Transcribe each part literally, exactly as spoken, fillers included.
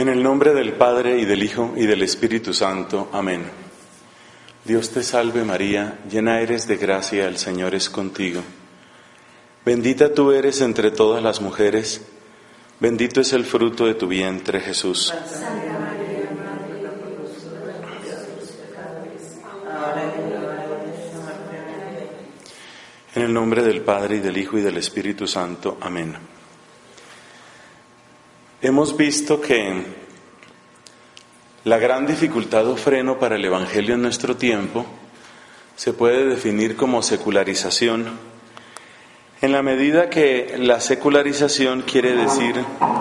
En el nombre del Padre, y del Hijo, y del Espíritu Santo. Amén. Dios te salve María, llena eres de gracia, el Señor es contigo. Bendita tú eres entre todas las mujeres, bendito es el fruto de tu vientre, Jesús. Santa María, Madre de Dios, ruega por nosotros pecadores, ahora y en la hora de nuestra muerte. Amén. En el nombre del Padre, y del Hijo, y del Espíritu Santo. Amén. Hemos visto que la gran dificultad o freno para el Evangelio en nuestro tiempo se puede definir como secularización, en la medida que la secularización quiere decir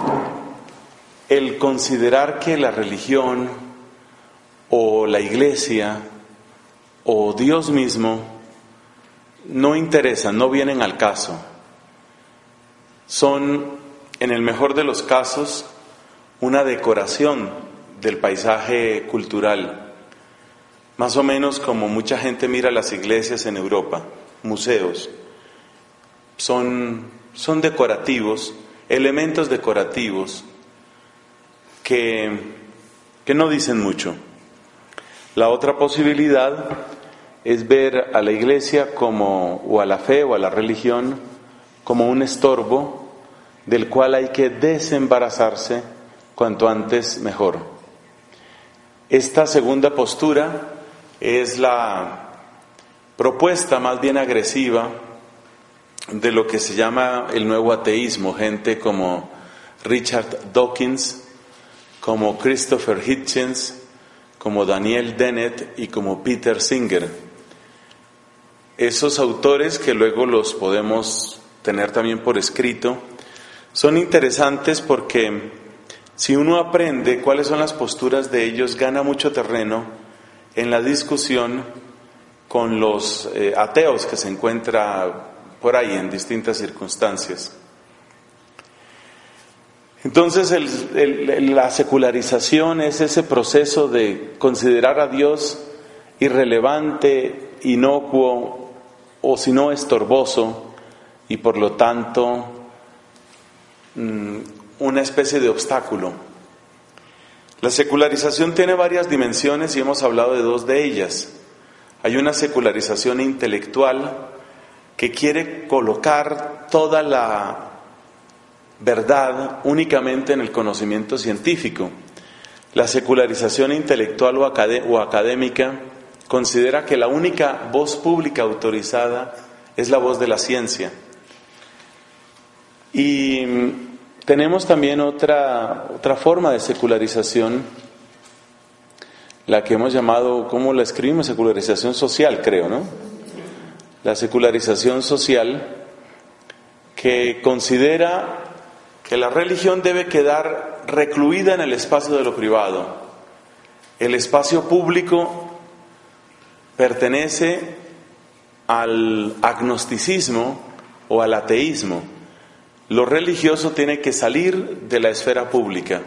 el considerar que la religión o la Iglesia o Dios mismo no interesan, no vienen al caso. Son, en el mejor de los casos, una decoración del paisaje cultural, más o menos como mucha gente mira las iglesias en Europa, museos. Son, son decorativos, elementos decorativos que, que no dicen mucho. La otra posibilidad es ver a la iglesia como, o a la fe o a la religión como un estorbo del cual hay que desembarazarse cuanto antes mejor. Esta segunda postura es la propuesta más bien agresiva de lo que se llama el nuevo ateísmo, gente como Richard Dawkins, como Christopher Hitchens, como Daniel Dennett y como Peter Singer. Esos autores, que luego los podemos tener también por escrito, son interesantes porque si uno aprende cuáles son las posturas de ellos, gana mucho terreno en la discusión con los eh, ateos que se encuentra por ahí en distintas circunstancias. Entonces el, el, la secularización es ese proceso de considerar a Dios irrelevante, inocuo o si no estorboso, y por lo tanto una especie de obstáculo. La secularización tiene varias dimensiones y hemos hablado de dos de ellas. Hay una secularización intelectual que quiere colocar toda la verdad únicamente en el conocimiento científico. La secularización intelectual o, acad- o académica considera que la única voz pública autorizada es la voz de la ciencia. Y tenemos también otra, otra forma de secularización, la que hemos llamado, ¿cómo la escribimos? Secularización social, creo, ¿no? La secularización social, que considera que la religión debe quedar recluida en el espacio de lo privado. El espacio público pertenece al agnosticismo o al ateísmo. Lo religioso tiene que salir de la esfera pública.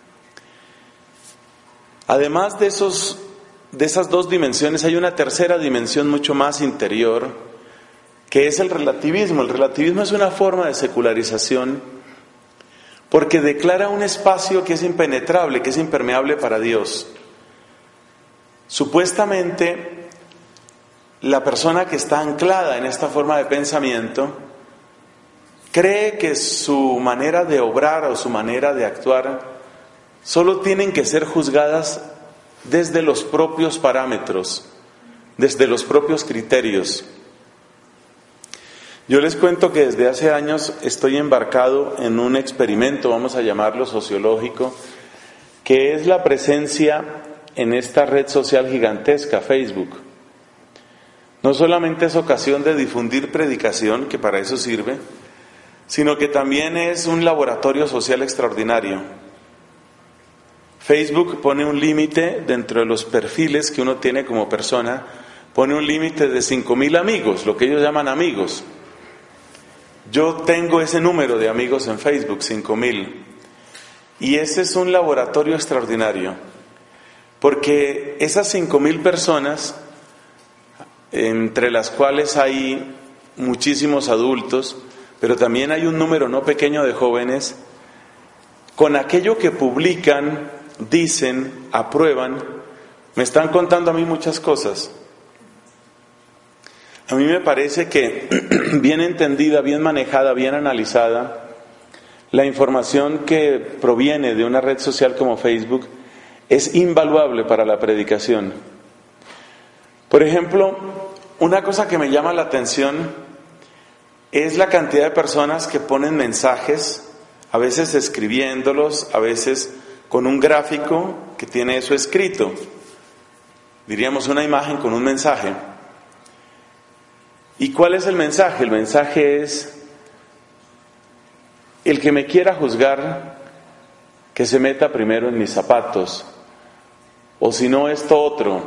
Además de esos, de esas dos dimensiones, hay una tercera dimensión mucho más interior, que es el relativismo. El relativismo es una forma de secularización porque declara un espacio que es impenetrable, que es impermeable para Dios. Supuestamente, la persona que está anclada en esta forma de pensamiento cree que su manera de obrar o su manera de actuar solo tienen que ser juzgadas desde los propios parámetros, desde los propios criterios. Yo les cuento que desde hace años estoy embarcado en un experimento, vamos a llamarlo sociológico, que es la presencia en esta red social gigantesca, Facebook. No solamente es ocasión de difundir predicación, que para eso sirve, sino que también es un laboratorio social extraordinario. Facebook pone un límite dentro de los perfiles que uno tiene como persona, pone un límite de cinco mil amigos, lo que ellos llaman amigos. Yo tengo ese número de amigos en Facebook, cinco mil, y ese es un laboratorio extraordinario, porque esas cinco mil personas, entre las cuales hay muchísimos adultos, pero también hay un número no pequeño de jóvenes, con aquello que publican, dicen, aprueban, me están contando a mí muchas cosas. A mí me parece que bien entendida, bien manejada, bien analizada, la información que proviene de una red social como Facebook es invaluable para la predicación. Por ejemplo, una cosa que me llama la atención es la cantidad de personas que ponen mensajes, a veces escribiéndolos, a veces con un gráfico que tiene eso escrito. Diríamos una imagen con un mensaje. ¿Y cuál es el mensaje? El mensaje es: el que me quiera juzgar, que se meta primero en mis zapatos, o si no, esto otro.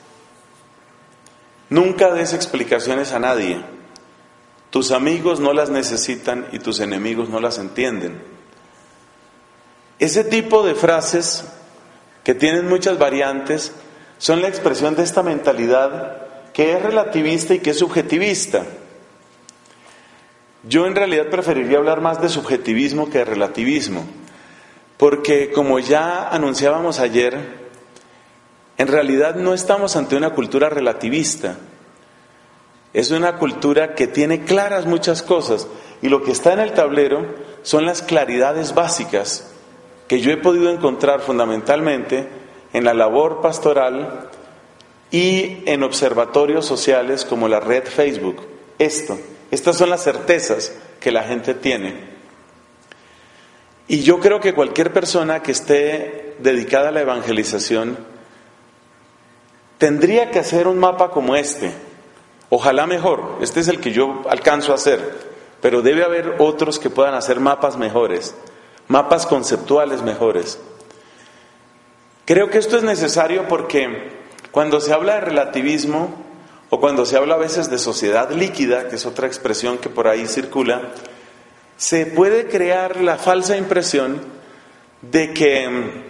Nunca des explicaciones a nadie. Tus amigos no las necesitan y tus enemigos no las entienden. Ese tipo de frases, que tienen muchas variantes, son la expresión de esta mentalidad que es relativista y que es subjetivista. Yo en realidad preferiría hablar más de subjetivismo que de relativismo, porque como ya anunciábamos ayer, en realidad no estamos ante una cultura relativista. Es una cultura que tiene claras muchas cosas, y lo que está en el tablero son las claridades básicas que yo he podido encontrar fundamentalmente en la labor pastoral y en observatorios sociales como la red Facebook. Esto, estas son las certezas que la gente tiene. Y yo creo que cualquier persona que esté dedicada a la evangelización tendría que hacer un mapa como este. Ojalá mejor, este es el que yo alcanzo a hacer, pero debe haber otros que puedan hacer mapas mejores, mapas conceptuales mejores. Creo que esto es necesario porque cuando se habla de relativismo, o cuando se habla a veces de sociedad líquida, que es otra expresión que por ahí circula, se puede crear la falsa impresión de que,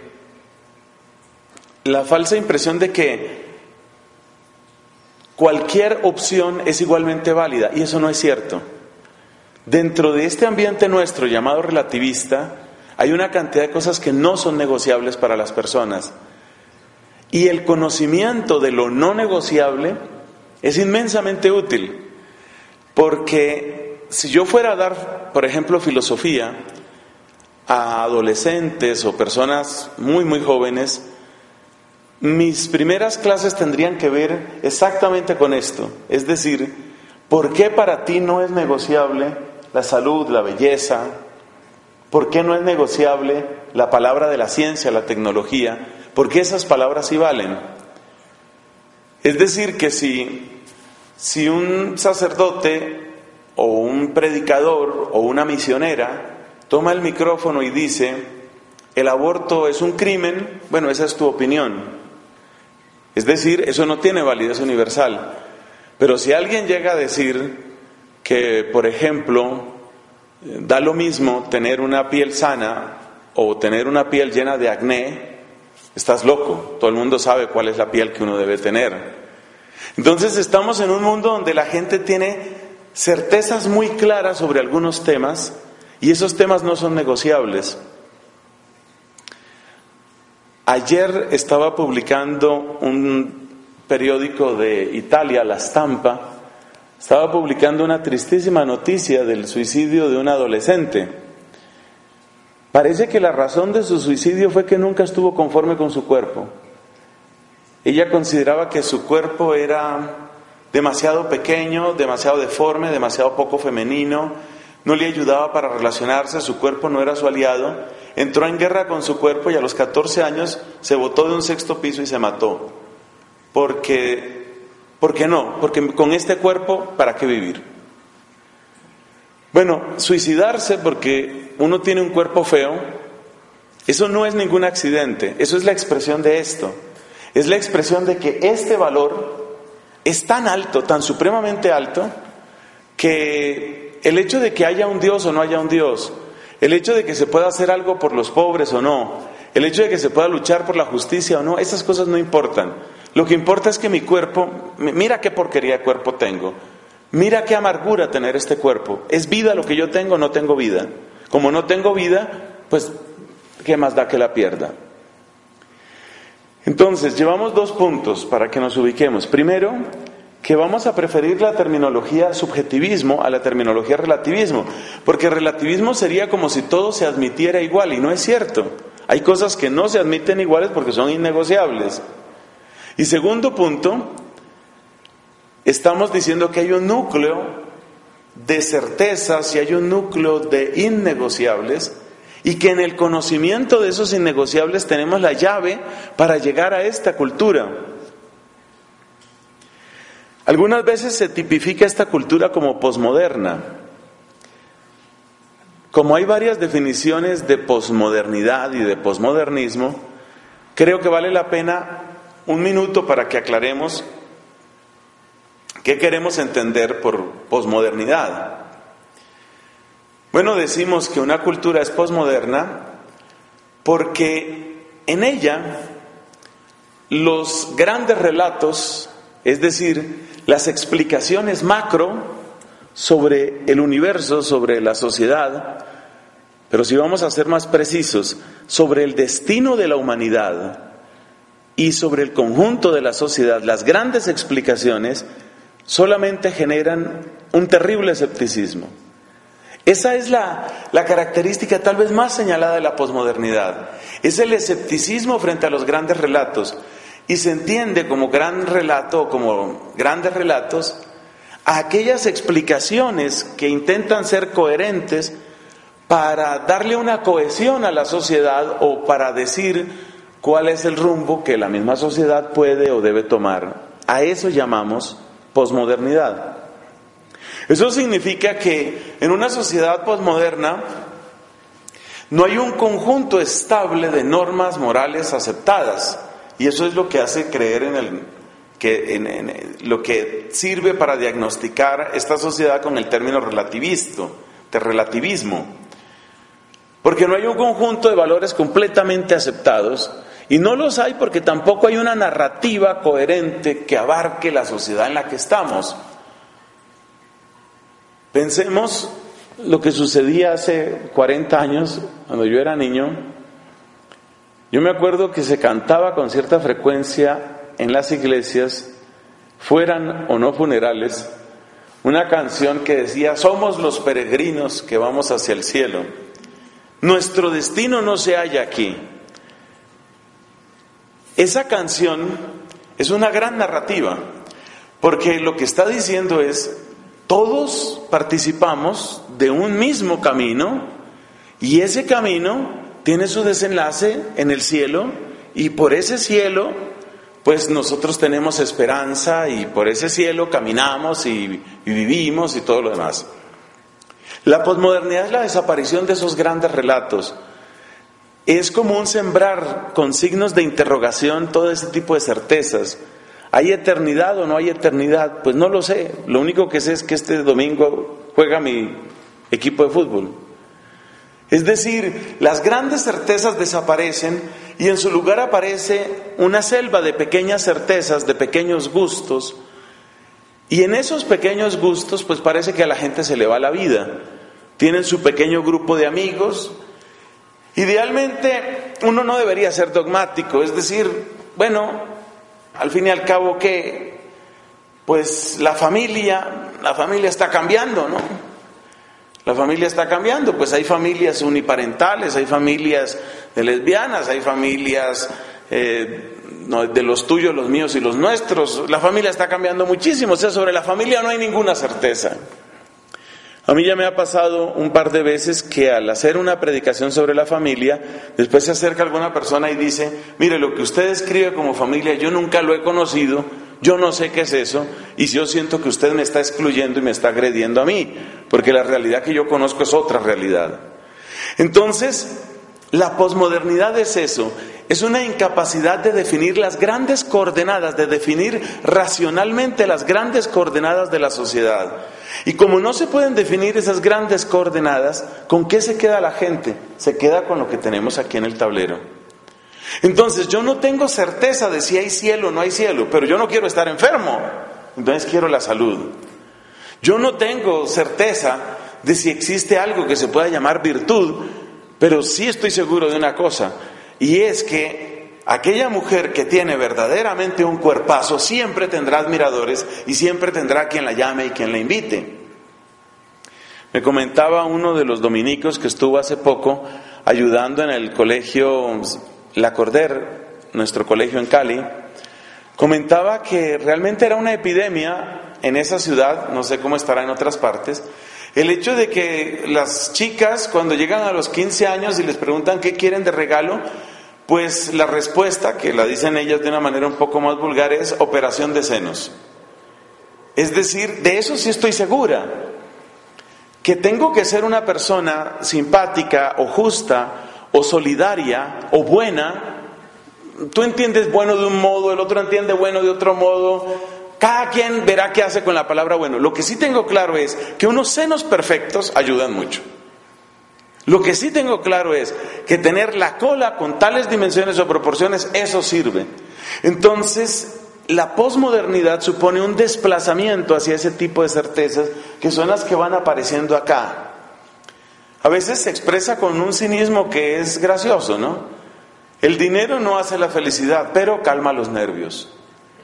la falsa impresión de que cualquier opción es igualmente válida, y eso no es cierto. Dentro de este ambiente nuestro llamado relativista, hay una cantidad de cosas que no son negociables para las personas. Y el conocimiento de lo no negociable es inmensamente útil, porque si yo fuera a dar, por ejemplo, filosofía a adolescentes o personas muy, muy jóvenes, mis primeras clases tendrían que ver exactamente con esto. Es decir, ¿por qué para ti no es negociable la salud, la belleza? ¿Por qué no es negociable la palabra de la ciencia, la tecnología? ¿Por qué esas palabras sí valen? Es decir, que si, si un sacerdote o un predicador o una misionera toma el micrófono y dice: el aborto es un crimen, bueno, esa es tu opinión. Es decir, eso no tiene validez universal. Pero si alguien llega a decir que, por ejemplo, da lo mismo tener una piel sana o tener una piel llena de acné, estás loco. Todo el mundo sabe cuál es la piel que uno debe tener. Entonces estamos en un mundo donde la gente tiene certezas muy claras sobre algunos temas, y esos temas no son negociables. Ayer estaba publicando un periódico de Italia, La Stampa, estaba publicando una tristísima noticia del suicidio de un adolescente. Parece que la razón de su suicidio fue que nunca estuvo conforme con su cuerpo. Ella consideraba que su cuerpo era demasiado pequeño, demasiado deforme, demasiado poco femenino, no le ayudaba para relacionarse, su cuerpo no era su aliado. Entró en guerra con su cuerpo y a los catorce años se botó de un sexto piso y se mató. Porque, ¿por qué no? Porque con este cuerpo, ¿para qué vivir? Bueno, suicidarse porque uno tiene un cuerpo feo, eso no es ningún accidente, eso es la expresión de esto. Es la expresión de que este valor es tan alto, tan supremamente alto, que el hecho de que haya un Dios o no haya un Dios, el hecho de que se pueda hacer algo por los pobres o no, el hecho de que se pueda luchar por la justicia o no, esas cosas no importan. Lo que importa es que mi cuerpo, mira qué porquería de cuerpo tengo, mira qué amargura tener este cuerpo. ¿Es vida lo que yo tengo o no tengo vida? Como no tengo vida, pues ¿qué más da que la pierda? Entonces, llevamos dos puntos para que nos ubiquemos. Primero, que vamos a preferir la terminología subjetivismo a la terminología relativismo, porque relativismo sería como si todo se admitiera igual, y no es cierto. Hay cosas que no se admiten iguales porque son innegociables. Y segundo punto, estamos diciendo que hay un núcleo de certezas y hay un núcleo de innegociables, y que en el conocimiento de esos innegociables tenemos la llave para llegar a esta cultura. Algunas veces se tipifica esta cultura como posmoderna. Como hay varias definiciones de posmodernidad y de posmodernismo, creo que vale la pena un minuto para que aclaremos qué queremos entender por posmodernidad. Bueno, decimos que una cultura es posmoderna porque en ella los grandes relatos, es decir, las explicaciones macro sobre el universo, sobre la sociedad, pero si vamos a ser más precisos, sobre el destino de la humanidad y sobre el conjunto de la sociedad, las grandes explicaciones solamente generan un terrible escepticismo. Esa es la, la característica tal vez más señalada de la posmodernidad. Es el escepticismo frente a los grandes relatos. Y se entiende como gran relato, como grandes relatos, a aquellas explicaciones que intentan ser coherentes para darle una cohesión a la sociedad o para decir cuál es el rumbo que la misma sociedad puede o debe tomar. A eso llamamos posmodernidad. Eso significa que en una sociedad posmoderna no hay un conjunto estable de normas morales aceptadas, y eso es lo que hace creer en el que en, en, lo que sirve para diagnosticar esta sociedad con el término relativista, de relativismo, porque no hay un conjunto de valores completamente aceptados, y no los hay porque tampoco hay una narrativa coherente que abarque la sociedad en la que estamos. Pensemos lo que sucedía hace cuarenta años, cuando yo era niño. Yo me acuerdo que se cantaba con cierta frecuencia en las iglesias, fueran o no funerales, una canción que decía: somos los peregrinos que vamos hacia el cielo. Nuestro destino no se halla aquí. Esa canción es una gran narrativa, porque lo que está diciendo es: todos participamos de un mismo camino y ese camino tiene su desenlace en el cielo, y por ese cielo pues nosotros tenemos esperanza y por ese cielo caminamos y, y vivimos y todo lo demás. La posmodernidad es la desaparición de esos grandes relatos. Es como un sembrar con signos de interrogación todo ese tipo de certezas. ¿Hay eternidad o no hay eternidad? Pues no lo sé. Lo único que sé es que este domingo juega mi equipo de fútbol. Es decir, las grandes certezas desaparecen y en su lugar aparece una selva de pequeñas certezas, de pequeños gustos. Y en esos pequeños gustos, pues parece que a la gente se le va la vida. Tienen su pequeño grupo de amigos. Idealmente, uno no debería ser dogmático, es decir, bueno, al fin y al cabo que, pues la familia, la familia está cambiando, ¿no? La familia está cambiando, pues hay familias uniparentales, hay familias de lesbianas, hay familias eh, no, de los tuyos, los míos y los nuestros. La familia está cambiando muchísimo, o sea, sobre la familia no hay ninguna certeza. A mí ya me ha pasado un par de veces que al hacer una predicación sobre la familia, después se acerca alguna persona y dice: mire, lo que usted describe como familia, yo nunca lo he conocido, yo no sé qué es eso, y yo siento que usted me está excluyendo y me está agrediendo a mí, porque la realidad que yo conozco es otra realidad. Entonces, la posmodernidad es eso, es una incapacidad de definir las grandes coordenadas, de definir racionalmente las grandes coordenadas de la sociedad. Y como no se pueden definir esas grandes coordenadas, ¿con qué se queda la gente? Se queda con lo que tenemos aquí en el tablero. Entonces, yo no tengo certeza de si hay cielo o no hay cielo, pero yo no quiero estar enfermo, entonces quiero la salud. Yo no tengo certeza de si existe algo que se pueda llamar virtud, Pero sí estoy seguro de una cosa, y es que aquella mujer que tiene verdaderamente un cuerpazo siempre tendrá admiradores y siempre tendrá quien la llame y quien la invite. Me comentaba uno de los dominicos que estuvo hace poco ayudando en el colegio La Corder, nuestro colegio en Cali. Comentaba que realmente era una epidemia en esa ciudad, no sé cómo estará en otras partes, el hecho de que las chicas cuando llegan a los quince años y les preguntan qué quieren de regalo, pues la respuesta, que la dicen ellas de una manera un poco más vulgar, es operación de senos. Es decir, de eso sí estoy segura, que tengo que ser una persona simpática o justa o solidaria o buena. Tú entiendes bueno de un modo, el otro entiende bueno de otro modo. Cada quien verá qué hace con la palabra bueno. Lo que sí tengo claro es que unos senos perfectos ayudan mucho. Lo que sí tengo claro es que tener la cola con tales dimensiones o proporciones, eso sirve. Entonces, la posmodernidad supone un desplazamiento hacia ese tipo de certezas que son las que van apareciendo acá. A veces se expresa con un cinismo que es gracioso, ¿no? El dinero no hace la felicidad, pero calma los nervios.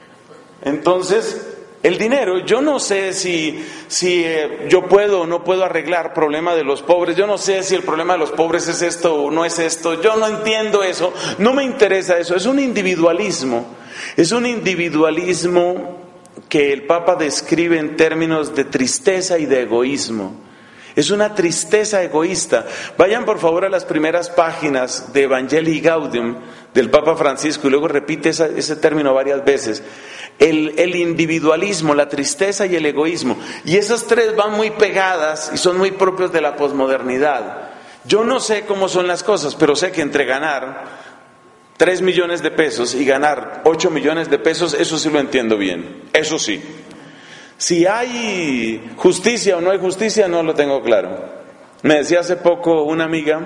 Entonces, el dinero, yo no sé si, si eh, yo puedo o no puedo arreglar problema de los pobres, yo no sé si el problema de los pobres es esto o no es esto, yo no entiendo eso, no me interesa eso, es un individualismo, es un individualismo que el Papa describe en términos de tristeza y de egoísmo. Es una tristeza egoísta. Vayan por favor a las primeras páginas de Evangelii Gaudium del Papa Francisco y luego repite esa, ese término varias veces. El, el individualismo, la tristeza y el egoísmo. Y esas tres van muy pegadas y son muy propios de la posmodernidad. Yo no sé cómo son las cosas, pero sé que entre ganar tres millones de pesos y ganar ocho millones de pesos, eso sí lo entiendo bien. Eso sí. Si hay justicia o no hay justicia, no lo tengo claro. Me decía hace poco una amiga,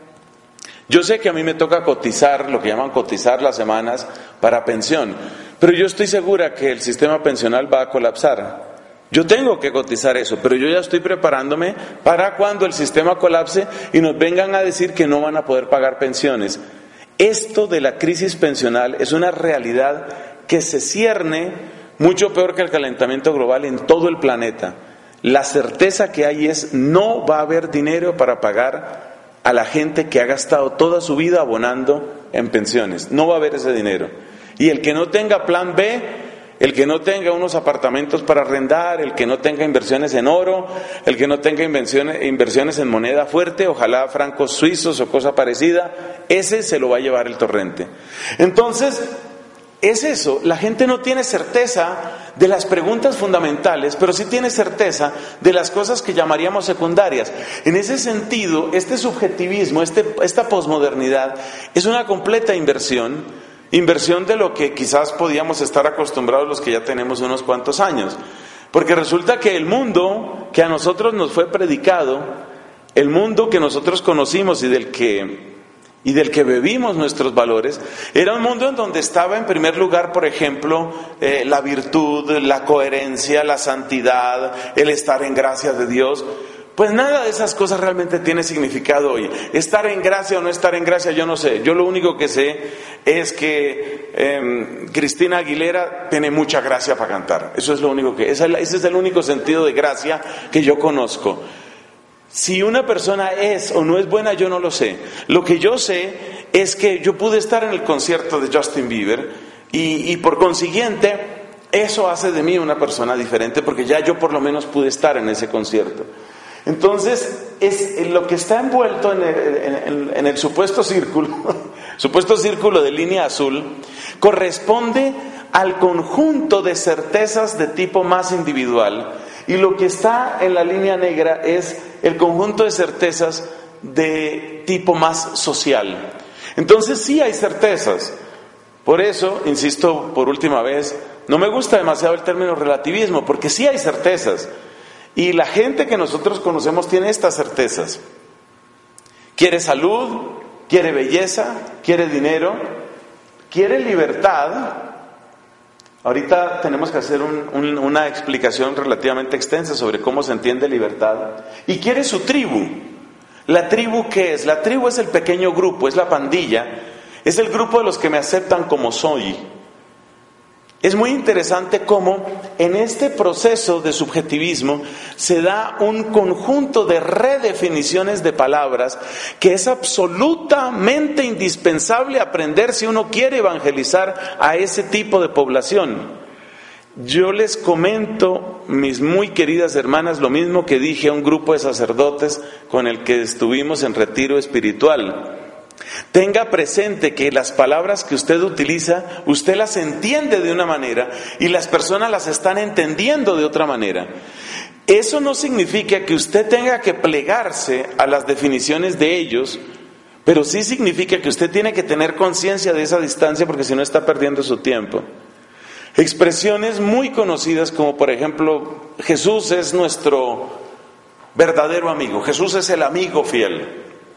yo sé que a mí me toca cotizar, lo que llaman cotizar las semanas para pensión, pero yo estoy segura que el sistema pensional va a colapsar. Yo tengo que cotizar eso, pero yo ya estoy preparándome para cuando el sistema colapse y nos vengan a decir que no van a poder pagar pensiones. Esto de la crisis pensional es una realidad que se cierne mucho peor que el calentamiento global en todo el planeta. La certeza que hay es no va a haber dinero para pagar a la gente que ha gastado toda su vida abonando en pensiones. No va a haber ese dinero. Y el que no tenga plan B, el que no tenga unos apartamentos para arrendar, el que no tenga inversiones en oro, el que no tenga inversiones, inversiones en moneda fuerte, ojalá francos suizos o cosa parecida, ese se lo va a llevar el torrente. Entonces, es eso, la gente no tiene certeza de las preguntas fundamentales, pero sí tiene certeza de las cosas que llamaríamos secundarias. En ese sentido, este subjetivismo, este, esta posmodernidad, es una completa inversión, inversión de lo que quizás podíamos estar acostumbrados los que ya tenemos unos cuantos años. Porque resulta que el mundo que a nosotros nos fue predicado, el mundo que nosotros conocimos y del que... y del que bebimos nuestros valores, era un mundo en donde estaba en primer lugar, por ejemplo, eh, la virtud, la coherencia, la santidad, el estar en gracia de Dios. Pues nada de esas cosas realmente tiene significado hoy. Estar en gracia o no estar en gracia, yo no sé. Yo lo único que sé es que eh, Cristina Aguilera tiene mucha gracia para cantar. Eso es lo único que... Ese es el único sentido de gracia que yo conozco. Si una persona es o no es buena, yo no lo sé. Lo que yo sé es que yo pude estar en el concierto de Justin Bieber y, y por consiguiente eso hace de mí una persona diferente porque ya yo por lo menos pude estar en ese concierto. Entonces, es lo que está envuelto en el, en, en, en el supuesto círculo, supuesto círculo de línea azul, corresponde al conjunto de certezas de tipo más individual. Y lo que está en la línea negra es el conjunto de certezas de tipo más social. Entonces sí hay certezas. Por eso, insisto por última vez, no me gusta demasiado el término relativismo, porque sí hay certezas. Y la gente que nosotros conocemos tiene estas certezas. Quiere salud, quiere belleza, quiere dinero, quiere libertad. Ahorita tenemos que hacer un, un, una explicación relativamente extensa sobre cómo se entiende libertad. Y quiere su tribu. ¿La tribu qué es? La tribu es el pequeño grupo, es la pandilla, es el grupo de los que me aceptan como soy. Es muy interesante cómo en este proceso de subjetivismo se da un conjunto de redefiniciones de palabras que es absolutamente indispensable aprender si uno quiere evangelizar a ese tipo de población. Yo les comento, mis muy queridas hermanas, lo mismo que dije a un grupo de sacerdotes con el que estuvimos en retiro espiritual. Tenga presente que las palabras que usted utiliza, usted las entiende de una manera y las personas las están entendiendo de otra manera. Eso no significa que usted tenga que plegarse a las definiciones de ellos, pero sí significa que usted tiene que tener conciencia de esa distancia, porque si no está perdiendo su tiempo. Expresiones muy conocidas como por ejemplo, Jesús es nuestro verdadero amigo, Jesús es el amigo fiel.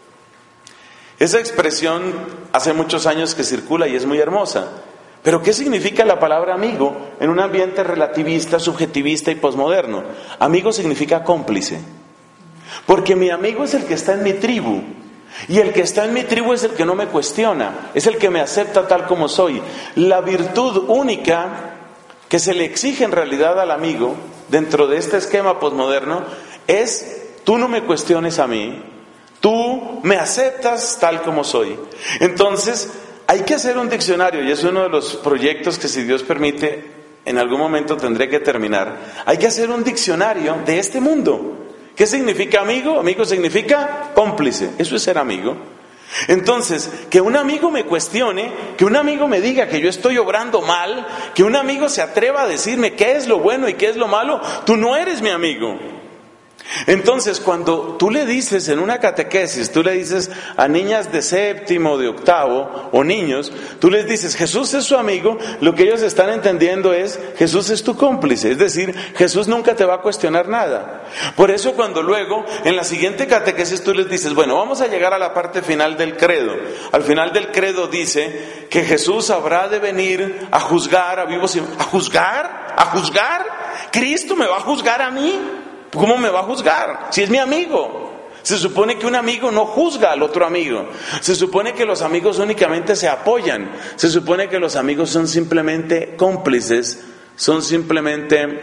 Esa expresión hace muchos años que circula y es muy hermosa. Pero ¿qué significa la palabra amigo en un ambiente relativista, subjetivista y posmoderno? Amigo significa cómplice. Porque mi amigo es el que está en mi tribu. Y el que está en mi tribu es el que no me cuestiona, es el que me acepta tal como soy. La virtud única que se le exige en realidad al amigo dentro de este esquema posmoderno es: tú no me cuestiones a mí, tú me aceptas tal como soy. Entonces hay que hacer un diccionario, y es uno de los proyectos que, si Dios permite, en algún momento tendré que terminar. Hay que hacer un diccionario de este mundo. ¿Qué significa amigo? Amigo significa cómplice, eso es ser amigo. Entonces, que un amigo me cuestione, que un amigo me diga que yo estoy obrando mal, que un amigo se atreva a decirme qué es lo bueno y qué es lo malo, tú no eres mi amigo. Entonces, cuando tú le dices en una catequesis, tú le dices a niñas de séptimo, de octavo, o niños, tú les dices Jesús es su amigo, lo que ellos están entendiendo es Jesús es tu cómplice, es decir, Jesús nunca te va a cuestionar nada. Por eso cuando luego en la siguiente catequesis tú les dices, bueno, vamos a llegar a la parte final del credo. Al final del credo dice que Jesús habrá de venir a juzgar a vivos y... ¿A juzgar? ¿A juzgar? ¿Cristo me va a juzgar a mí? ¿Cómo me va a juzgar? Si es mi amigo. Se supone que un amigo no juzga al otro amigo. Se supone que los amigos únicamente se apoyan. Se supone que los amigos son simplemente cómplices, son simplemente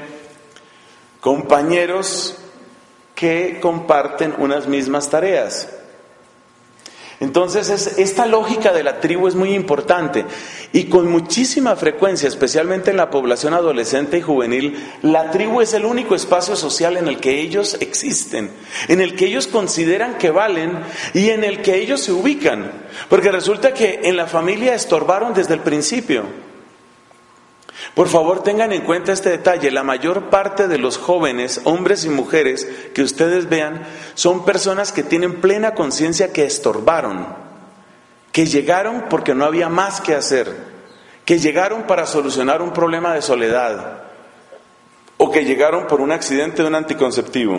compañeros que comparten unas mismas tareas. Entonces es, esta lógica de la tribu es muy importante, y con muchísima frecuencia, especialmente en la población adolescente y juvenil, la tribu es el único espacio social en el que ellos existen, en el que ellos consideran que valen y en el que ellos se ubican, porque resulta que en la familia estorbaron desde el principio. Por favor, tengan en cuenta este detalle: la mayor parte de los jóvenes, hombres y mujeres que ustedes vean, son personas que tienen plena conciencia que estorbaron, que llegaron porque no había más que hacer, que llegaron para solucionar un problema de soledad, o que llegaron por un accidente de un anticonceptivo.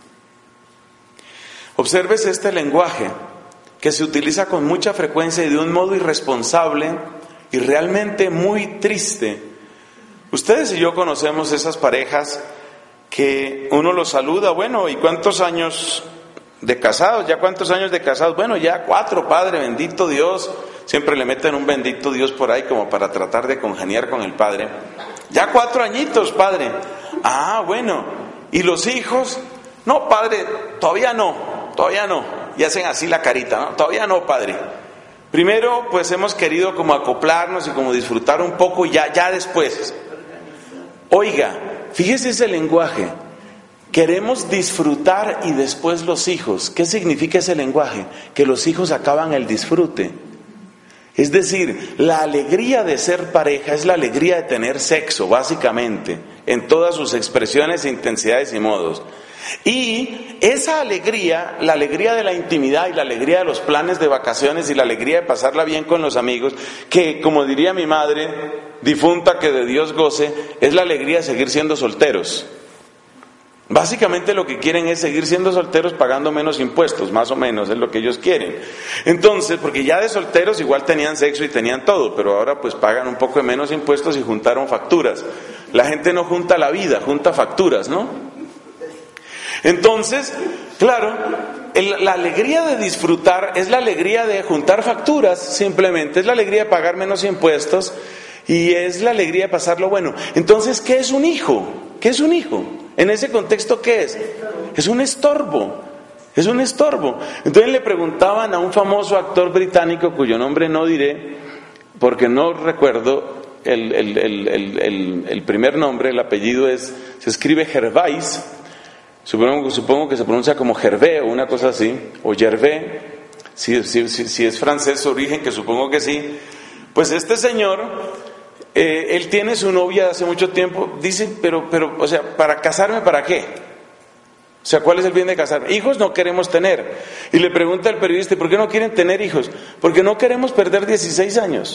Observes este lenguaje que se utiliza con mucha frecuencia y de un modo irresponsable y realmente muy triste. Ustedes y yo conocemos esas parejas que uno los saluda, bueno, ¿y cuántos años de casados? ¿Ya cuántos años de casados? Bueno, ya cuatro, padre, bendito Dios. Siempre le meten un bendito Dios por ahí como para tratar de congeniar con el padre. Ya cuatro añitos, padre. Ah, bueno. ¿Y los hijos? No, padre, todavía no, todavía no. Y hacen así la carita, ¿no? Todavía no, padre. Primero, pues hemos querido como acoplarnos y como disfrutar un poco, y ya, ya después. Oiga, fíjese ese lenguaje. Queremos disfrutar y después los hijos. ¿Qué significa ese lenguaje? Que los hijos acaban el disfrute. Es decir, la alegría de ser pareja es la alegría de tener sexo, básicamente, en todas sus expresiones, intensidades y modos. Y esa alegría, la alegría de la intimidad y la alegría de los planes de vacaciones y la alegría de pasarla bien con los amigos, que como diría mi madre difunta, que de Dios goce, es la alegría de seguir siendo solteros. Básicamente lo que quieren es seguir siendo solteros pagando menos impuestos, más o menos, es lo que ellos quieren. Entonces, porque ya de solteros igual tenían sexo y tenían todo, pero ahora pues pagan un poco de menos impuestos y juntaron facturas. La gente no junta la vida, junta facturas, ¿no? Entonces, claro, el, la alegría de disfrutar es la alegría de juntar facturas, simplemente, es la alegría de pagar menos impuestos y es la alegría de pasarlo bueno. Entonces, ¿qué es un hijo? ¿Qué es un hijo? En ese contexto, ¿qué es? Es un estorbo, es un estorbo. Entonces le preguntaban a un famoso actor británico, cuyo nombre no diré, porque no recuerdo el, el, el, el, el, el primer nombre, el apellido es, se escribe Gervais, supongo, supongo que se pronuncia como Gervais o una cosa así, o Gervais, si, si, si, si es francés su origen, que supongo que sí. Pues este señor, eh, él tiene su novia de hace mucho tiempo, dice, pero, pero, o sea, ¿para casarme para qué? O sea, ¿cuál es el bien de casarme? Hijos no queremos tener. Y le pregunta al periodista, ¿por qué no quieren tener hijos? Porque no queremos perder dieciséis años.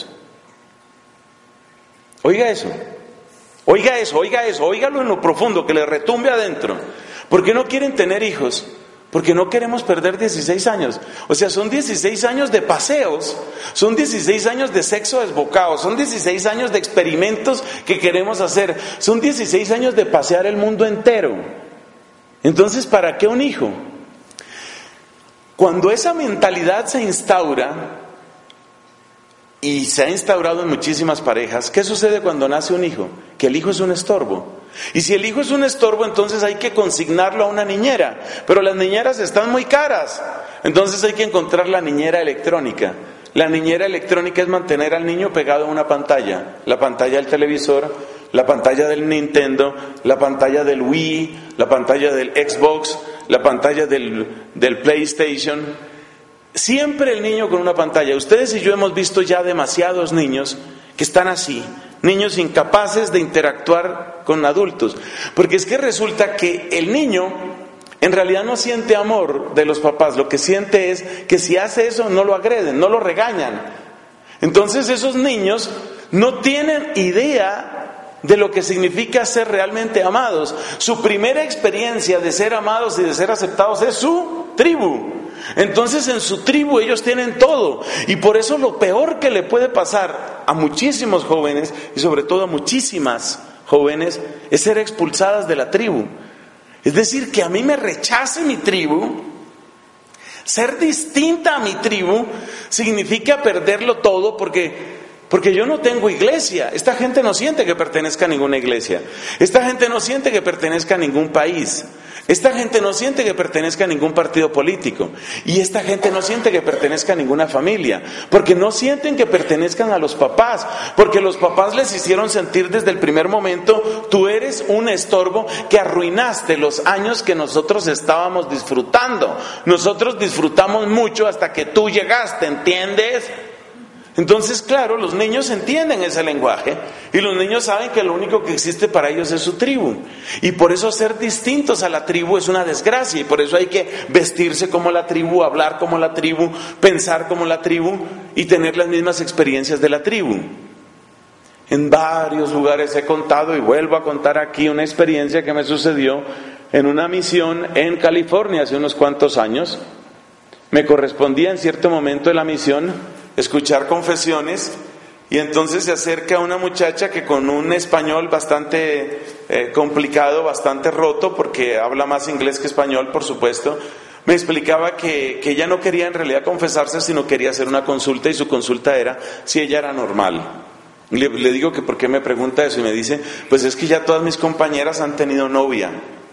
Oiga eso, oiga eso, oiga eso, óigalo en lo profundo, que le retumbe adentro. ¿Por qué no quieren tener hijos? Porque no queremos perder dieciséis años. O sea, son dieciséis años de paseos, son dieciséis años de sexo desbocado, son dieciséis años de experimentos que queremos hacer, son dieciséis años de pasear el mundo entero. Entonces, ¿para qué un hijo? Cuando esa mentalidad se instaura, y se ha instaurado en muchísimas parejas, ¿qué sucede cuando nace un hijo? Que el hijo es un estorbo. Y si el hijo es un estorbo, entonces hay que consignarlo a una niñera. Pero las niñeras están muy caras. Entonces hay que encontrar la niñera electrónica. La niñera electrónica es mantener al niño pegado a una pantalla. La pantalla del televisor, la pantalla del Nintendo, la pantalla del Wii, la pantalla del Xbox, la pantalla del, del PlayStation. Siempre el niño con una pantalla. Ustedes y yo hemos visto ya demasiados niños que están así, niños incapaces de interactuar con adultos, porque es que resulta que el niño en realidad no siente amor de los papás, lo que siente es que si hace eso no lo agreden, no lo regañan. Entonces esos niños no tienen idea de lo que significa ser realmente amados. Su primera experiencia de ser amados y de ser aceptados es su tribu. Entonces en su tribu ellos tienen todo, y por eso lo peor que le puede pasar a muchísimos jóvenes, y sobre todo a muchísimas jóvenes, es ser expulsadas de la tribu. Es decir, que a mí me rechace mi tribu. Ser distinta a mi tribu significa perderlo todo, porque, porque yo no tengo iglesia. Esta gente no siente que pertenezca a ninguna iglesia. Esta gente no siente que pertenezca a ningún país. Esta gente no siente que pertenezca a ningún partido político. Y esta gente no siente que pertenezca a ninguna familia. Porque no sienten que pertenezcan a los papás. Porque los papás les hicieron sentir desde el primer momento: tú eres un estorbo que arruinaste los años que nosotros estábamos disfrutando. Nosotros disfrutamos mucho hasta que tú llegaste, ¿entiendes? Entonces, claro, los niños entienden ese lenguaje y los niños saben que lo único que existe para ellos es su tribu. Y por eso ser distintos a la tribu es una desgracia, y por eso hay que vestirse como la tribu, hablar como la tribu, pensar como la tribu y tener las mismas experiencias de la tribu. En varios lugares he contado, y vuelvo a contar aquí, una experiencia que me sucedió en una misión en California hace unos cuantos años. Me correspondía en cierto momento de la misión escuchar confesiones, y entonces se acerca una muchacha que con un español bastante eh, complicado, bastante roto, porque habla más inglés que español, por supuesto, me explicaba que, que ella no quería en realidad confesarse, sino quería hacer una consulta, y su consulta era si ella era normal. Le, le digo que por qué me pregunta eso, y me dice: pues es que ya todas mis compañeras han tenido novia.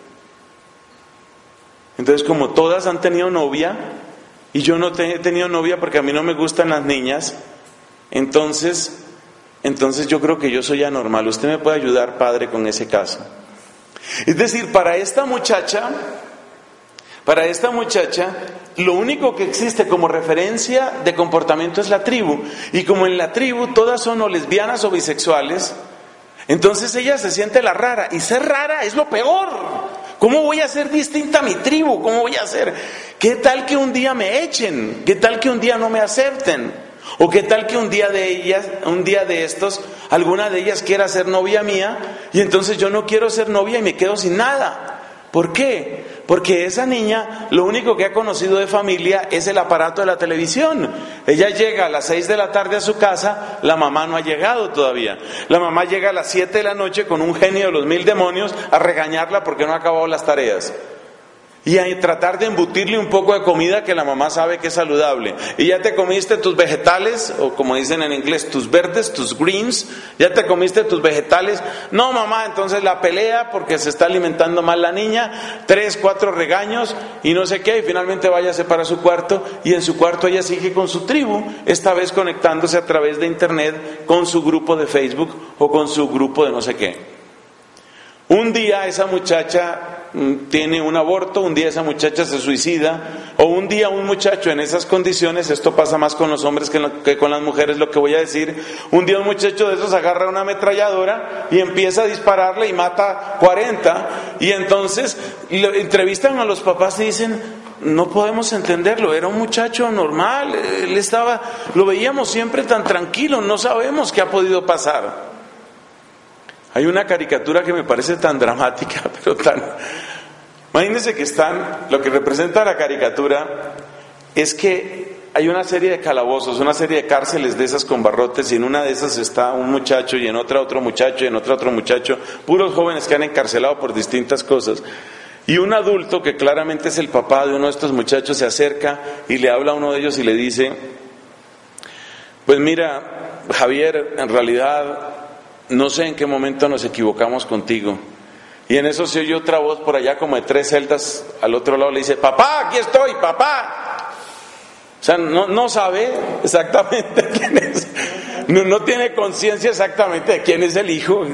Entonces, como todas han tenido novia y yo no he tenido novia porque a mí no me gustan las niñas, entonces, entonces yo creo que yo soy anormal. ¿Usted me puede ayudar, padre, con ese caso? Es decir, para esta muchacha, para esta muchacha, lo único que existe como referencia de comportamiento es la tribu. Y como en la tribu todas son o lesbianas o bisexuales, entonces ella se siente la rara. Y ser rara es lo peor. ¿Cómo voy a ser distinta a mi tribu? ¿Cómo voy a ser? ¿Qué tal que un día me echen? ¿Qué tal que un día no me acepten? ¿O qué tal que un día de ellas, un día de estos, alguna de ellas quiera ser novia mía y entonces yo no quiero ser novia y me quedo sin nada? ¿Por qué? Porque esa niña lo único que ha conocido de familia es el aparato de la televisión. Ella llega a las seis de la tarde a su casa, la mamá no ha llegado todavía. La mamá llega a las siete de la noche con un genio de los mil demonios a regañarla porque no ha acabado las tareas. y a tratar de embutirle un poco de comida que la mamá sabe que es saludable. Y ya te comiste tus vegetales, o como dicen en inglés, tus verdes, tus greens, ya te comiste tus vegetales. No, mamá, entonces la pelea porque se está alimentando mal la niña, tres, cuatro regaños y no sé qué, y finalmente váyase para su cuarto, y en su cuarto ella sigue con su tribu, esta vez conectándose a través de internet con su grupo de Facebook o con su grupo de no sé qué. Un día esa muchacha tiene un aborto, un día esa muchacha se suicida, o un día un muchacho en esas condiciones, esto pasa más con los hombres que, lo, que con las mujeres, lo que voy a decir, un día un muchacho de esos agarra una ametralladora y empieza a dispararle y mata cuarenta, y entonces lo, entrevistan a los papás y dicen, no podemos entenderlo, era un muchacho normal, él estaba, lo veíamos siempre tan tranquilo, no sabemos qué ha podido pasar. Hay una caricatura que me parece tan dramática, pero tan... Imagínense que están, lo que representa la caricatura es que hay una serie de calabozos, una serie de cárceles de esas con barrotes, y en una de esas está un muchacho, y en otra otro muchacho, y en otra otro muchacho, puros jóvenes que han encarcelado por distintas cosas. Y un adulto, que claramente es el papá de uno de estos muchachos, se acerca y le habla a uno de ellos y le dice, pues mira, Javier, en realidad... no sé en qué momento nos equivocamos contigo. Y en eso se oye otra voz por allá como de tres celdas al otro lado, le dice, papá, aquí estoy, papá. O sea, no, no sabe exactamente quién es, no, no tiene conciencia exactamente de quién es el hijo.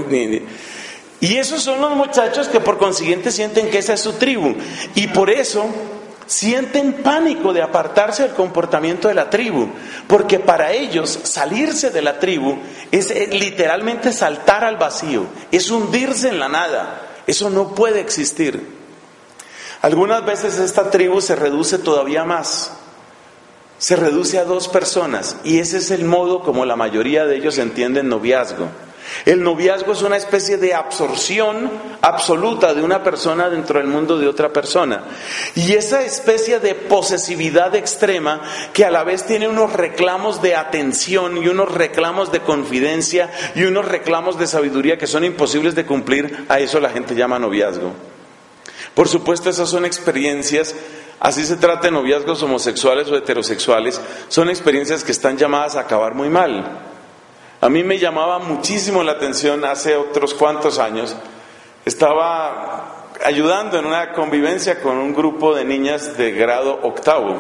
Y esos son los muchachos que por consiguiente sienten que esa es su tribu, y por eso sienten pánico de apartarse del comportamiento de la tribu, porque para ellos salirse de la tribu es literalmente saltar al vacío, es hundirse en la nada, eso no puede existir. Algunas veces esta tribu se reduce todavía más, se reduce a dos personas, y ese es el modo como la mayoría de ellos entienden noviazgo. El noviazgo es una especie de absorción absoluta de una persona dentro del mundo de otra persona, y esa especie de posesividad extrema que a la vez tiene unos reclamos de atención y unos reclamos de confidencia y unos reclamos de sabiduría que son imposibles de cumplir, a eso la gente llama noviazgo. Por supuesto, esas son experiencias, así se trata de noviazgos homosexuales o heterosexuales, son experiencias que están llamadas a acabar muy mal. A mí me llamaba muchísimo la atención hace otros cuantos años, estaba ayudando en una convivencia con un grupo de niñas de grado octavo.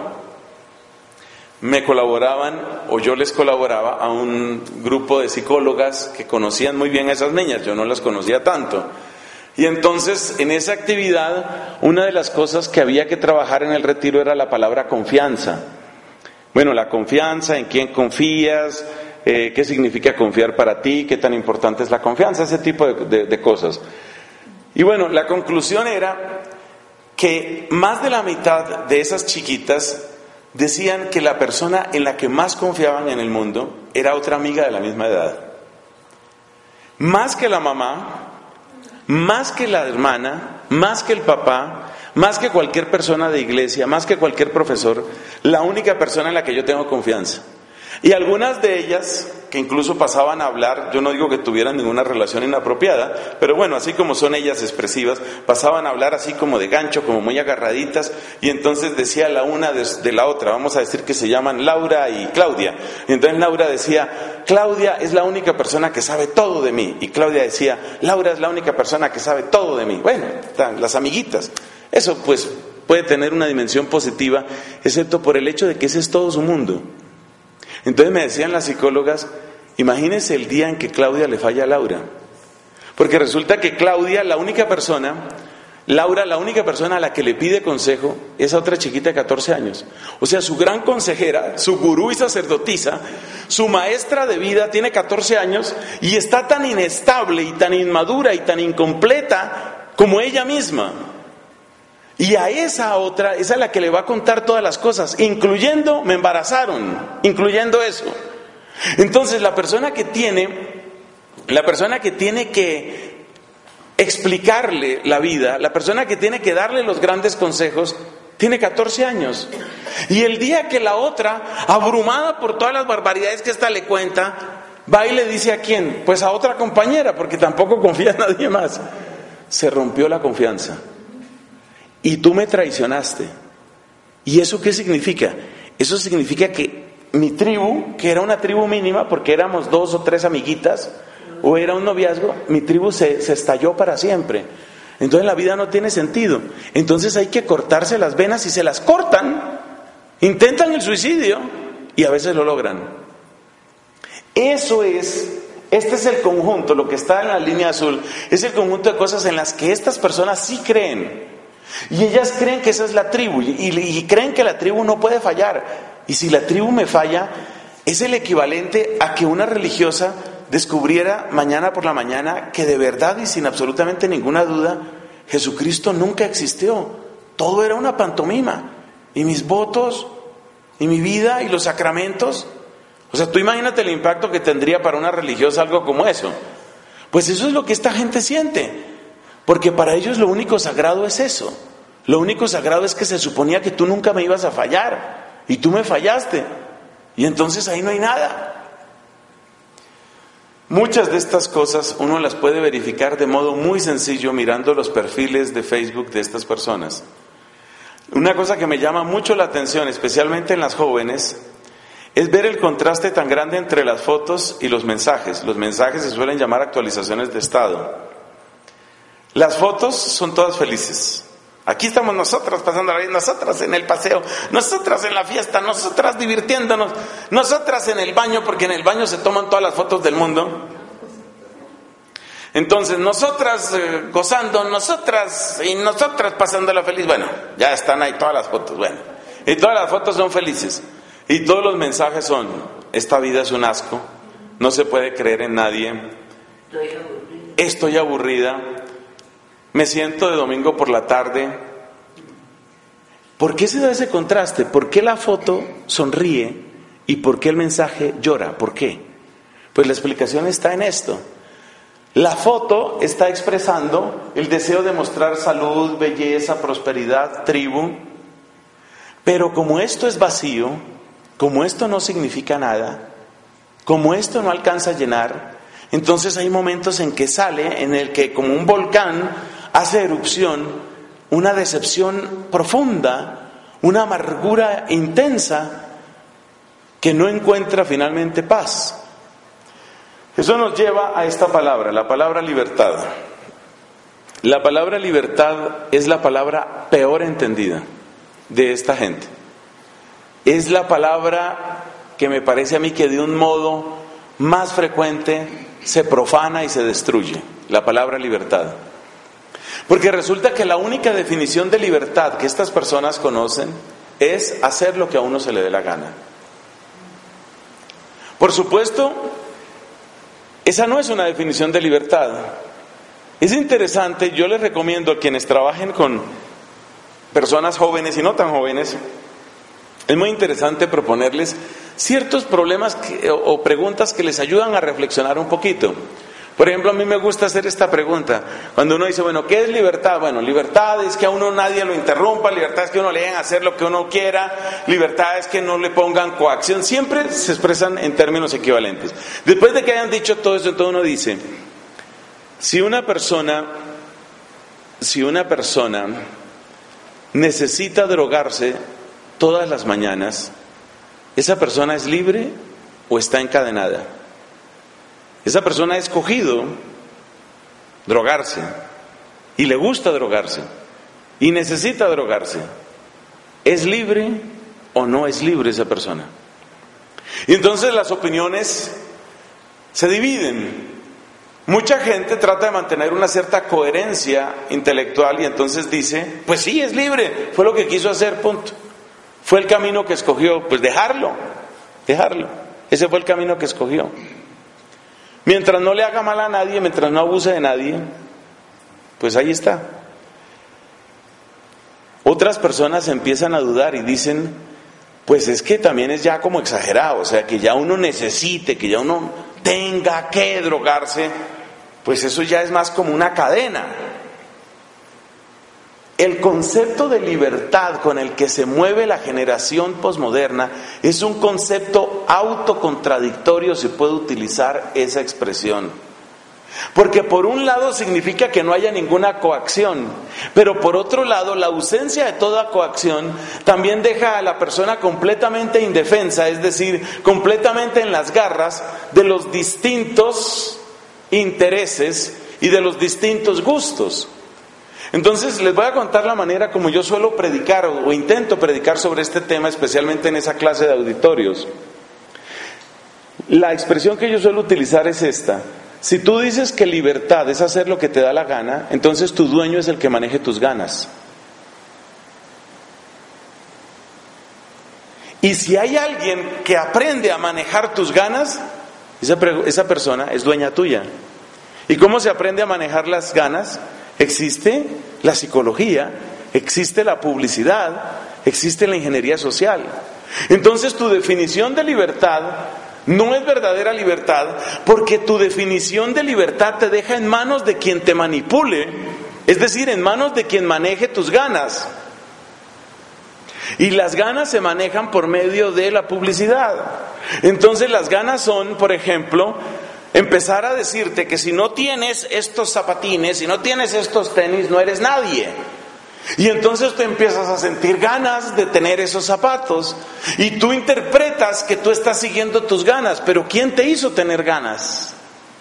Me colaboraban, o yo les colaboraba a un grupo de psicólogas que conocían muy bien a esas niñas, yo no las conocía tanto. Y entonces, en esa actividad, una de las cosas que había que trabajar en el retiro era la palabra confianza. Bueno, la confianza, en quién confías, Eh, qué significa confiar para ti, qué tan importante es la confianza, ese tipo de, de, de cosas. Y bueno, la conclusión era que más de la mitad de esas chiquitas decían que la persona en la que más confiaban en el mundo era otra amiga de la misma edad. Más que la mamá, más que la hermana, más que el papá, más que cualquier persona de iglesia, más que cualquier profesor, la única persona en la que yo tengo confianza. Y algunas de ellas, que incluso pasaban a hablar, yo no digo que tuvieran ninguna relación inapropiada, pero bueno, así como son ellas expresivas, pasaban a hablar así como de gancho, como muy agarraditas, y entonces decía la una de, de la otra, vamos a decir que se llaman Laura y Claudia, y entonces Laura decía, Claudia es la única persona que sabe todo de mí, y Claudia decía, Laura es la única persona que sabe todo de mí. Bueno, las amiguitas, eso pues puede tener una dimensión positiva, excepto por el hecho de que ese es todo su mundo. Entonces me decían las psicólogas, imagínense el día en que Claudia le falla a Laura, porque resulta que Claudia, la única persona, Laura, la única persona a la que le pide consejo es a otra chiquita de catorce años. O sea, su gran consejera, su gurú y sacerdotisa, su maestra de vida tiene catorce años y está tan inestable y tan inmadura y tan incompleta como ella misma. Y a esa otra es a la que le va a contar todas las cosas, incluyendo, me embarazaron, incluyendo eso. Entonces la persona que tiene, la persona que tiene que explicarle la vida, la persona que tiene que darle los grandes consejos, tiene catorce años. Y el día que la otra, abrumada por todas las barbaridades que ésta le cuenta, va y le dice a quién, pues a otra compañera, porque tampoco confía en nadie más. Se rompió la confianza. y tú me traicionaste. ¿Y eso qué significa? Eso significa que mi tribu, que era una tribu mínima porque éramos dos o tres amiguitas, o era un noviazgo, mi tribu se, se estalló para siempre. Entonces la vida no tiene sentido. Entonces hay que cortarse las venas, y se las cortan, intentan el suicidio y a veces lo logran. Eso es, este es el conjunto, lo que está en la línea azul, es el conjunto de cosas en las que estas personas sí creen. Y ellas creen que esa es la tribu, y, y creen que la tribu no puede fallar. Y si la tribu me falla, es el equivalente a que una religiosa descubriera mañana por la mañana que de verdad y sin absolutamente ninguna duda Jesucristo nunca existió. Todo era una pantomima. Y mis votos, y mi vida, y los sacramentos. O sea, tú imagínate el impacto que tendría para una religiosa algo como eso. Pues eso es lo que esta gente siente. Porque para ellos lo único sagrado es eso. Lo único sagrado es que se suponía que tú nunca me ibas a fallar. Y tú me fallaste. Y entonces ahí no hay nada. Muchas de estas cosas uno las puede verificar de modo muy sencillo mirando los perfiles de Facebook de estas personas. Una cosa que me llama mucho la atención, especialmente en las jóvenes, es ver el contraste tan grande entre las fotos y los mensajes. Los mensajes se suelen llamar actualizaciones de estado. Las fotos son todas felices. Aquí estamos nosotras pasando la vida, nosotras en el paseo, nosotras en la fiesta, nosotras divirtiéndonos, nosotras en el baño, porque en el baño se toman todas las fotos del mundo. Entonces, nosotras eh, gozando, nosotras y nosotras pasándola feliz. Bueno, ya están ahí todas las fotos, bueno. Y todas las fotos son felices. Y todos los mensajes son: esta vida es un asco, no se puede creer en nadie, estoy aburrida, me siento de domingo por la tarde. ¿Por qué se da ese contraste? ¿Por qué la foto sonríe y por qué el mensaje llora? ¿Por qué? Pues la explicación está en esto. La foto está expresando el deseo de mostrar salud, belleza, prosperidad, tribu. Pero como esto es vacío, como esto no significa nada, como esto no alcanza a llenar, entonces hay momentos en que sale, en el que como un volcán hace erupción, una decepción profunda, una amargura intensa que no encuentra finalmente paz. Eso nos lleva a esta palabra, la palabra libertad. La palabra libertad es la palabra peor entendida de esta gente. Es la palabra que me parece a mí que de un modo más frecuente se profana y se destruye, la palabra libertad. Porque resulta que la única definición de libertad que estas personas conocen es hacer lo que a uno se le dé la gana. Por supuesto, esa no es una definición de libertad. Es interesante, yo les recomiendo a quienes trabajen con personas jóvenes y no tan jóvenes, es muy interesante proponerles ciertos problemas que, o, o preguntas que les ayudan a reflexionar un poquito. Por ejemplo, a mí me gusta hacer esta pregunta. Cuando uno dice, bueno, ¿qué es libertad? Bueno, libertad es que a uno nadie lo interrumpa, libertad es que uno le dejen hacer lo que uno quiera, libertad es que no le pongan coacción. Siempre se expresan en términos equivalentes. Después de que hayan dicho todo eso, entonces uno dice, si una persona, si una persona necesita drogarse todas las mañanas, ¿esa persona es libre o está encadenada? Esa persona ha escogido drogarse y le gusta drogarse y necesita drogarse. ¿Es libre o no es libre esa persona? Y entonces las opiniones se dividen. Mucha gente trata de mantener una cierta coherencia intelectual y entonces dice, pues sí, es libre, fue lo que quiso hacer, punto. Fue el camino que escogió, pues dejarlo, dejarlo. Ese fue el camino que escogió. Mientras no le haga mal a nadie, mientras no abuse de nadie, pues ahí está. Otras personas empiezan a dudar y dicen, pues es que también es ya como exagerado, o sea, que ya uno necesite, que ya uno tenga que drogarse, pues eso ya es más como una cadena. El concepto de libertad con el que se mueve la generación posmoderna es un concepto autocontradictorio, si puedo utilizar esa expresión. Porque por un lado significa que no haya ninguna coacción, pero por otro lado la ausencia de toda coacción también deja a la persona completamente indefensa, es decir, completamente en las garras de los distintos intereses y de los distintos gustos. Entonces les voy a contar la manera como yo suelo predicar o, o intento predicar sobre este tema, especialmente en esa clase de auditorios. La expresión que yo suelo utilizar es esta: si tú dices que libertad es hacer lo que te da la gana, entonces tu dueño es el que maneje tus ganas. Y si hay alguien que aprende a manejar tus ganas, esa, esa persona es dueña tuya. ¿Y cómo se aprende a manejar las ganas? Existe la psicología, existe la publicidad, existe la ingeniería social. Entonces tu definición de libertad no es verdadera libertad, porque tu definición de libertad te deja en manos de quien te manipule, es decir, en manos de quien maneje tus ganas. Y las ganas se manejan por medio de la publicidad. Entonces las ganas son, por ejemplo, empezar a decirte que si no tienes estos zapatines, si no tienes estos tenis, no eres nadie. Y entonces tú empiezas a sentir ganas de tener esos zapatos y tú interpretas que tú estás siguiendo tus ganas, pero ¿quién te hizo tener ganas?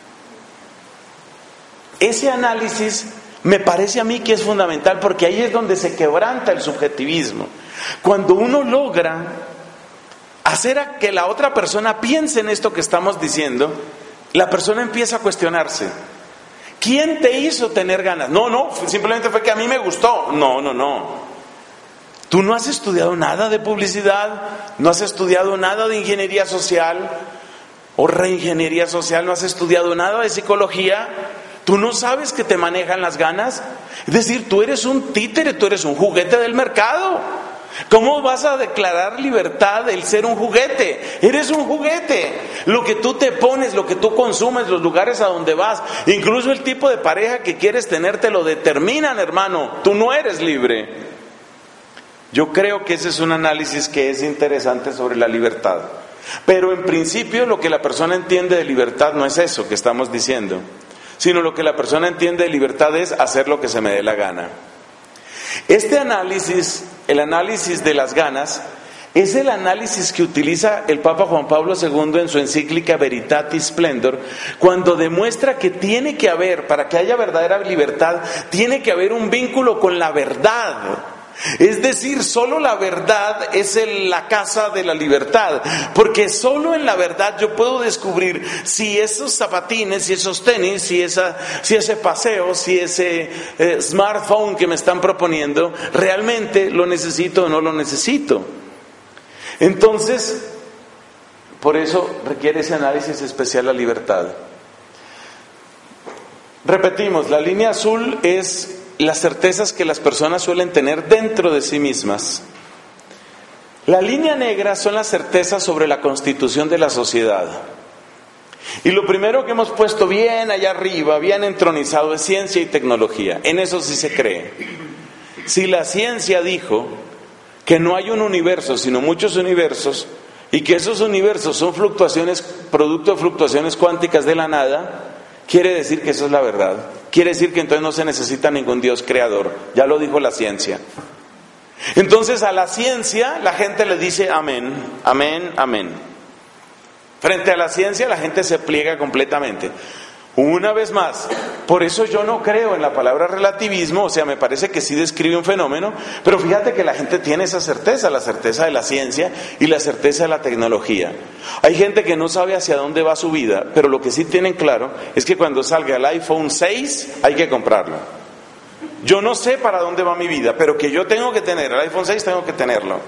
Ese análisis me parece a mí que es fundamental, porque ahí es donde se quebranta el subjetivismo. Cuando uno logra hacer a que la otra persona piense en esto que estamos diciendo, la persona empieza a cuestionarse. ¿Quién te hizo tener ganas? No, no, simplemente fue que a mí me gustó. No, no, no. Tú no has estudiado nada de publicidad, no has estudiado nada de ingeniería social o reingeniería social, no has estudiado nada de psicología. Tú no sabes que te manejan las ganas. Es decir, tú eres un títere, tú eres un juguete del mercado. ¿Cómo vas a declarar libertad el ser un juguete? Eres un juguete. Lo que tú te pones, lo que tú consumes, los lugares a donde vas, incluso el tipo de pareja que quieres tener te lo determinan, hermano. Tú no eres libre. Yo creo que ese es un análisis que es interesante sobre la libertad. Pero en principio lo que la persona entiende de libertad no es eso que estamos diciendo, sino lo que la persona entiende de libertad es hacer lo que se me dé la gana. Este análisis, el análisis de las ganas, es el análisis que utiliza el Papa Juan Pablo segundo en su encíclica Veritatis Splendor, cuando demuestra que tiene que haber, para que haya verdadera libertad, tiene que haber un vínculo con la verdad. Es decir, solo la verdad es el, la casa de la libertad, porque solo en la verdad yo puedo descubrir si esos zapatines, si esos tenis, si, esa, si ese paseo, si ese eh, smartphone que me están proponiendo, realmente lo necesito o no lo necesito. Entonces, por eso requiere ese análisis especial la libertad. Repetimos, la línea azul es las certezas que las personas suelen tener dentro de sí mismas. La línea negra son las certezas sobre la constitución de la sociedad. Y lo primero que hemos puesto bien allá arriba, bien entronizado, es ciencia y tecnología. En eso sí se cree. Si la ciencia dijo que no hay un universo, sino muchos universos, y que esos universos son fluctuaciones, producto de fluctuaciones cuánticas de la nada, quiere decir que eso es la verdad. Quiere decir que entonces no se necesita ningún Dios creador. Ya lo dijo la ciencia. Entonces a la ciencia la gente le dice amén, amén, amén. Frente a la ciencia la gente se pliega completamente. Una vez más, por eso yo no creo en la palabra relativismo, o sea, me parece que sí describe un fenómeno, pero fíjate que la gente tiene esa certeza, la certeza de la ciencia y la certeza de la tecnología. Hay gente que no sabe hacia dónde va su vida, pero lo que sí tienen claro es que cuando salga el iPhone seis hay que comprarlo. Yo no sé para dónde va mi vida, pero que yo tengo que tener el iPhone seis, tengo que tenerlo.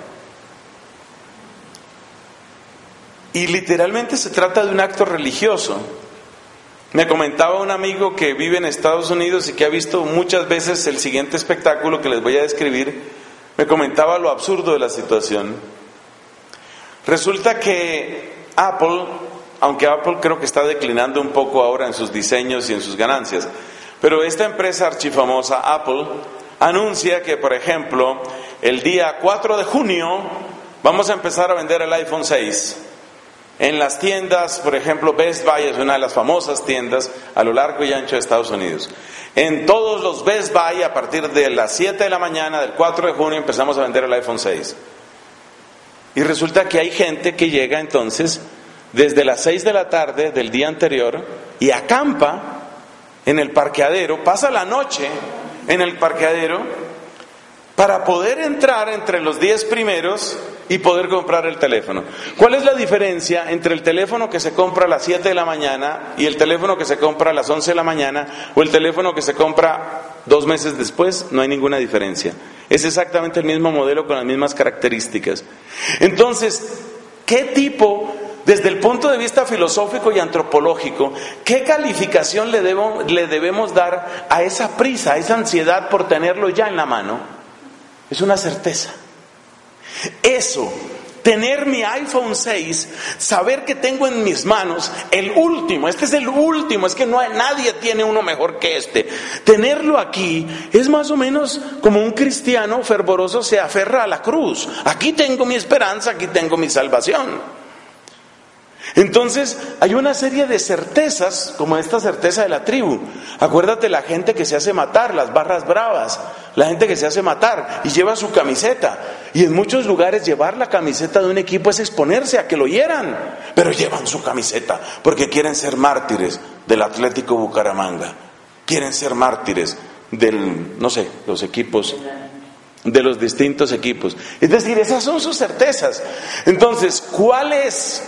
Y literalmente se trata de un acto religioso. Me comentaba un amigo que vive en Estados Unidos y que ha visto muchas veces el siguiente espectáculo que les voy a describir. Me comentaba lo absurdo de la situación. Resulta que Apple, aunque Apple creo que está declinando un poco ahora en sus diseños y en sus ganancias, pero esta empresa archifamosa, Apple, anuncia que, por ejemplo, el día cuatro de junio vamos a empezar a vender el iPhone seis. En las tiendas, por ejemplo, Best Buy es una de las famosas tiendas a lo largo y ancho de Estados Unidos. En todos los Best Buy, a partir de las siete de la mañana del cuatro de junio, empezamos a vender el iPhone seis. Y resulta que hay gente que llega entonces desde las seis de la tarde del día anterior y acampa en el parqueadero, pasa la noche en el parqueadero para poder entrar entre los diez primeros y poder comprar el teléfono. ¿Cuál es la diferencia entre el teléfono que se compra a las siete de la mañana y el teléfono que se compra a las once de la mañana o el teléfono que se compra dos meses después? No hay ninguna diferencia. Es exactamente el mismo modelo con las mismas características. Entonces, ¿qué tipo, desde el punto de vista filosófico y antropológico, qué calificación le, debo, le debemos dar a esa prisa, a esa ansiedad por tenerlo ya en la mano? Es una certeza. Eso, tener mi iPhone seis, saber que tengo en mis manos el último, este es el último, es que no hay, nadie tiene uno mejor que este. Tenerlo aquí es más o menos como un cristiano fervoroso se aferra a la cruz. Aquí tengo mi esperanza, aquí tengo mi salvación. Entonces hay una serie de certezas, como esta certeza de la tribu. Acuérdate la gente que se hace matar, las barras bravas, la gente que se hace matar y lleva su camiseta. Y en muchos lugares llevar la camiseta de un equipo es exponerse a que lo hieran, pero llevan su camiseta porque quieren ser mártires del Atlético Bucaramanga, quieren ser mártires del, no sé, los equipos, de los distintos equipos. Es decir, esas son sus certezas. Entonces, ¿cuál es...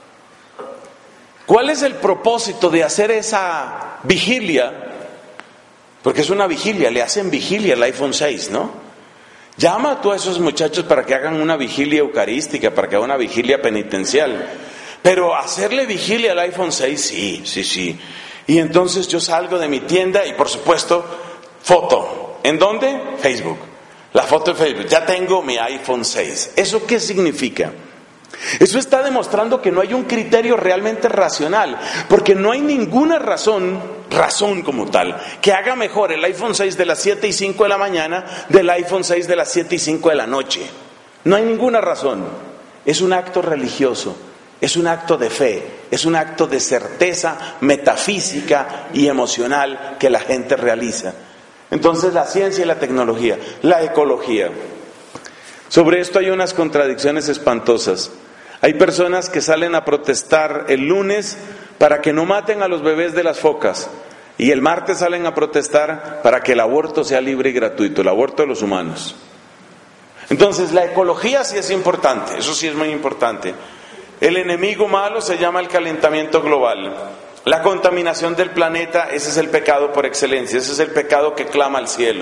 ¿Cuál es el propósito de hacer esa vigilia? Porque es una vigilia, le hacen vigilia al iPhone seis, ¿no? Llama tú a esos muchachos para que hagan una vigilia eucarística, para que hagan una vigilia penitencial. Pero hacerle vigilia al iPhone seis, sí, sí, sí. Y entonces yo salgo de mi tienda y por supuesto, foto. ¿En dónde? Facebook. La foto de Facebook. Ya tengo mi iPhone seis. ¿Eso qué significa? Eso está demostrando que no hay un criterio realmente racional, porque no hay ninguna razón, razón como tal, que haga mejor el iPhone seis de las siete y cinco de la mañana del iPhone seis de las siete y cinco de la noche. No hay ninguna razón. Es un acto religioso, es un acto de fe, es un acto de certeza metafísica y emocional que la gente realiza. Entonces la ciencia y la tecnología, la ecología. Sobre esto hay unas contradicciones espantosas. Hay personas que salen a protestar el lunes para que no maten a los bebés de las focas y el martes salen a protestar para que el aborto sea libre y gratuito, el aborto de los humanos. Entonces la ecología sí es importante, eso sí es muy importante. El enemigo malo se llama el calentamiento global. La contaminación del planeta, ese es el pecado por excelencia, ese es el pecado que clama al cielo.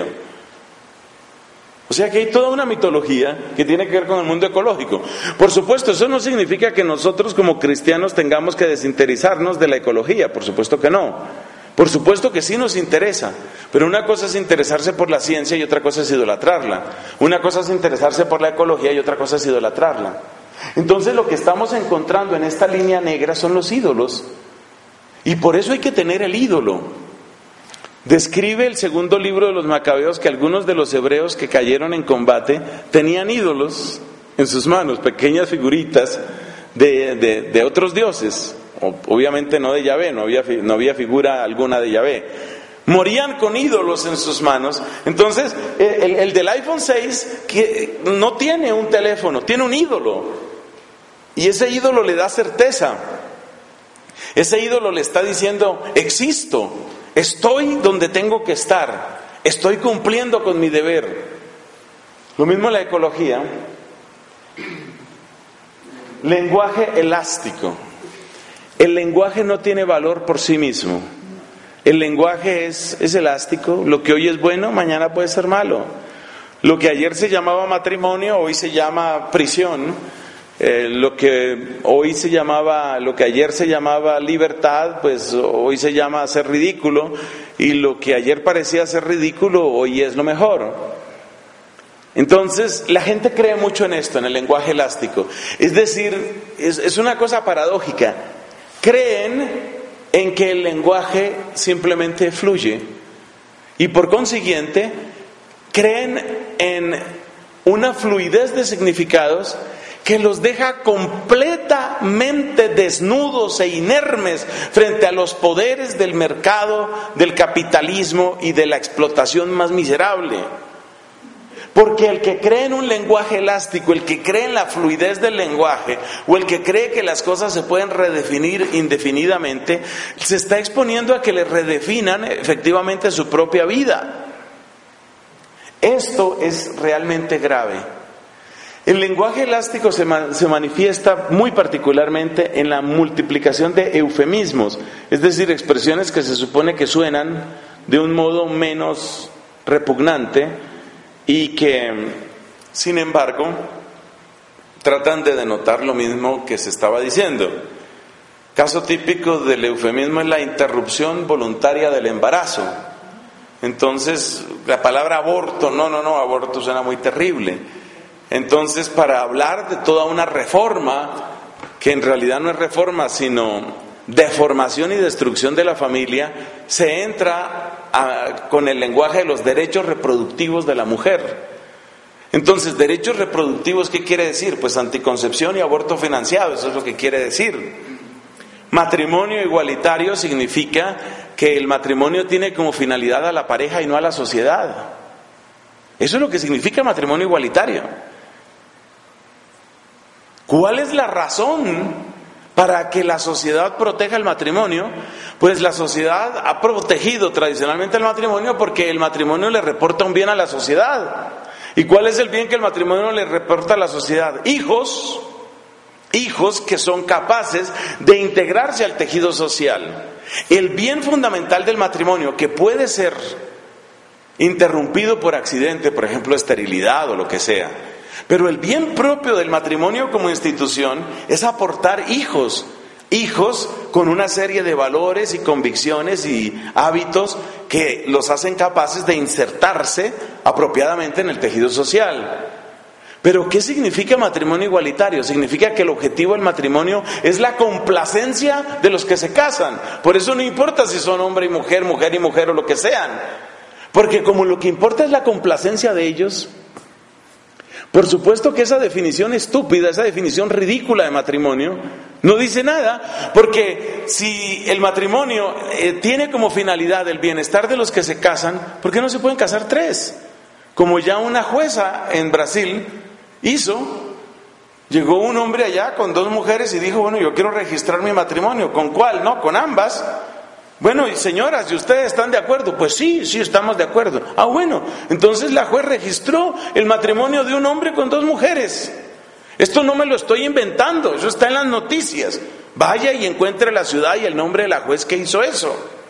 O sea que hay toda una mitología que tiene que ver con el mundo ecológico. Por supuesto, eso no significa que nosotros como cristianos tengamos que desinteresarnos de la ecología, por supuesto que no. Por supuesto que sí nos interesa, pero una cosa es interesarse por la ciencia y otra cosa es idolatrarla. Una cosa es interesarse por la ecología y otra cosa es idolatrarla. Entonces lo que estamos encontrando en esta línea negra son los ídolos. Y por eso hay que tener el ídolo. Describe el segundo libro de los Macabeos que algunos de los hebreos que cayeron en combate tenían ídolos en sus manos, pequeñas figuritas de, de, de otros dioses, obviamente no de Yahvé, no había, no había figura alguna de Yahvé. Morían con ídolos en sus manos. Entonces, el, el del iPhone seis que no tiene un teléfono, tiene un ídolo. Y ese ídolo le da certeza. Ese ídolo le está diciendo, existo. Estoy donde tengo que estar, estoy cumpliendo con mi deber. Lo mismo la ecología. Lenguaje elástico. El lenguaje no tiene valor por sí mismo. El lenguaje es, es elástico. Lo que hoy es bueno, mañana puede ser malo. Lo que ayer se llamaba matrimonio, hoy se llama prisión. Eh, lo que hoy se llamaba, lo que ayer se llamaba libertad, pues hoy se llama ser ridículo, y lo que ayer parecía ser ridículo, hoy es lo mejor. Entonces, la gente cree mucho en esto, en el lenguaje elástico. Es decir, es, es una cosa paradójica. Creen en que el lenguaje simplemente fluye, y por consiguiente, creen en una fluidez de significados que los deja completa totalmente desnudos e inermes frente a los poderes del mercado, del capitalismo y de la explotación más miserable. Porque el que cree en un lenguaje elástico, el que cree en la fluidez del lenguaje, o el que cree que las cosas se pueden redefinir indefinidamente, se está exponiendo a que le redefinan efectivamente su propia vida. Esto es realmente grave. El lenguaje elástico se, ma- se manifiesta muy particularmente en la multiplicación de eufemismos, es decir, expresiones que se supone que suenan de un modo menos repugnante y que, sin embargo, tratan de denotar lo mismo que se estaba diciendo. Caso típico del eufemismo es la interrupción voluntaria del embarazo. Entonces, la palabra aborto, no, no, no, aborto suena muy terrible. Entonces, para hablar de toda una reforma, que en realidad no es reforma, sino deformación y destrucción de la familia, se entra a, con el lenguaje de los derechos reproductivos de la mujer. Entonces, derechos reproductivos, ¿qué quiere decir? Pues anticoncepción y aborto financiado, eso es lo que quiere decir. Matrimonio igualitario significa que el matrimonio tiene como finalidad a la pareja y no a la sociedad. Eso es lo que significa matrimonio igualitario. ¿Cuál es la razón para que la sociedad proteja el matrimonio? Pues la sociedad ha protegido tradicionalmente el matrimonio porque el matrimonio le reporta un bien a la sociedad. ¿Y cuál es el bien que el matrimonio le reporta a la sociedad? Hijos, hijos que son capaces de integrarse al tejido social. El bien fundamental del matrimonio, que puede ser interrumpido por accidente, por ejemplo esterilidad o lo que sea, pero el bien propio del matrimonio como institución es aportar hijos, hijos con una serie de valores y convicciones y hábitos que los hacen capaces de insertarse apropiadamente en el tejido social. Pero ¿qué significa matrimonio igualitario? Significa que el objetivo del matrimonio es la complacencia de los que se casan. Por eso no importa si son hombre y mujer, mujer y mujer o lo que sean. Porque como lo que importa es la complacencia de ellos, por supuesto que esa definición estúpida, esa definición ridícula de matrimonio, no dice nada, porque si el matrimonio eh, tiene como finalidad el bienestar de los que se casan, ¿por qué no se pueden casar tres? Como ya una jueza en Brasil hizo. Llegó un hombre allá con dos mujeres y dijo, bueno, yo quiero registrar mi matrimonio. ¿Con cuál? No, con ambas. Bueno, y señoras, ¿y ustedes están de acuerdo? Pues sí, sí estamos de acuerdo. Ah, bueno, entonces la juez registró el matrimonio de un hombre con dos mujeres. Esto no me lo estoy inventando, eso está en las noticias. Vaya y encuentre la ciudad y el nombre de la juez que hizo eso.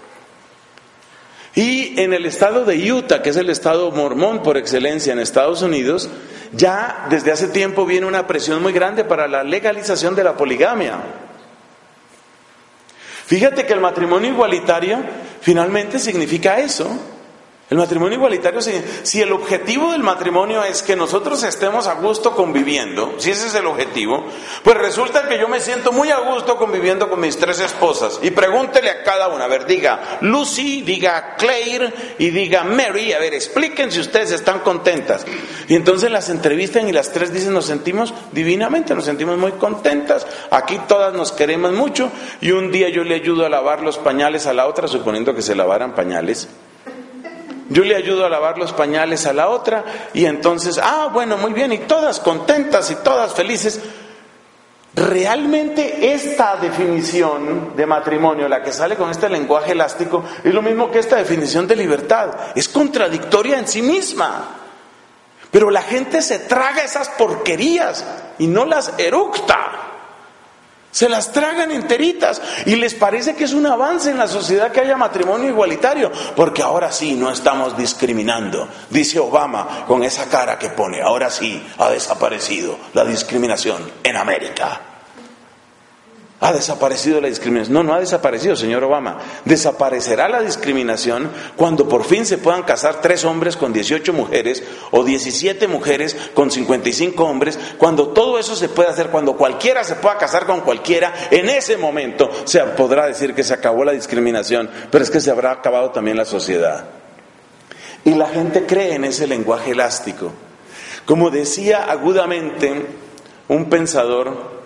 Y en el estado de Utah, que es el estado mormón por excelencia en Estados Unidos, ya desde hace tiempo viene una presión muy grande para la legalización de la poligamia. Fíjate que el matrimonio igualitario finalmente significa eso. El matrimonio igualitario, si, si el objetivo del matrimonio es que nosotros estemos a gusto conviviendo, si ese es el objetivo, pues resulta que yo me siento muy a gusto conviviendo con mis tres esposas. Y pregúntele a cada una, a ver, diga Lucy, diga Claire y diga Mary, a ver, expliquen si ustedes están contentas. Y entonces las entrevistan y las tres dicen, nos sentimos divinamente, nos sentimos muy contentas, aquí todas nos queremos mucho, y un día yo le ayudo a lavar los pañales a la otra, suponiendo que se lavaran pañales. Yo le ayudo a lavar los pañales a la otra y entonces, ah, bueno, muy bien, y todas contentas y todas felices. Realmente esta definición de matrimonio, la que sale con este lenguaje elástico, es lo mismo que esta definición de libertad. Es contradictoria en sí misma. Pero la gente se traga esas porquerías y no las eructa. Se las tragan enteritas y les parece que es un avance en la sociedad que haya matrimonio igualitario, porque ahora sí no estamos discriminando, dice Obama con esa cara que pone, ahora sí ha desaparecido la discriminación en América. Ha desaparecido la discriminación. No, no ha desaparecido, señor Obama. Desaparecerá la discriminación cuando por fin se puedan casar tres hombres con dieciocho mujeres o diecisiete mujeres con cincuenta y cinco hombres. Cuando todo eso se pueda hacer, cuando cualquiera se pueda casar con cualquiera, en ese momento se podrá decir que se acabó la discriminación, pero es que se habrá acabado también la sociedad. Y la gente cree en ese lenguaje elástico. Como decía agudamente un pensador,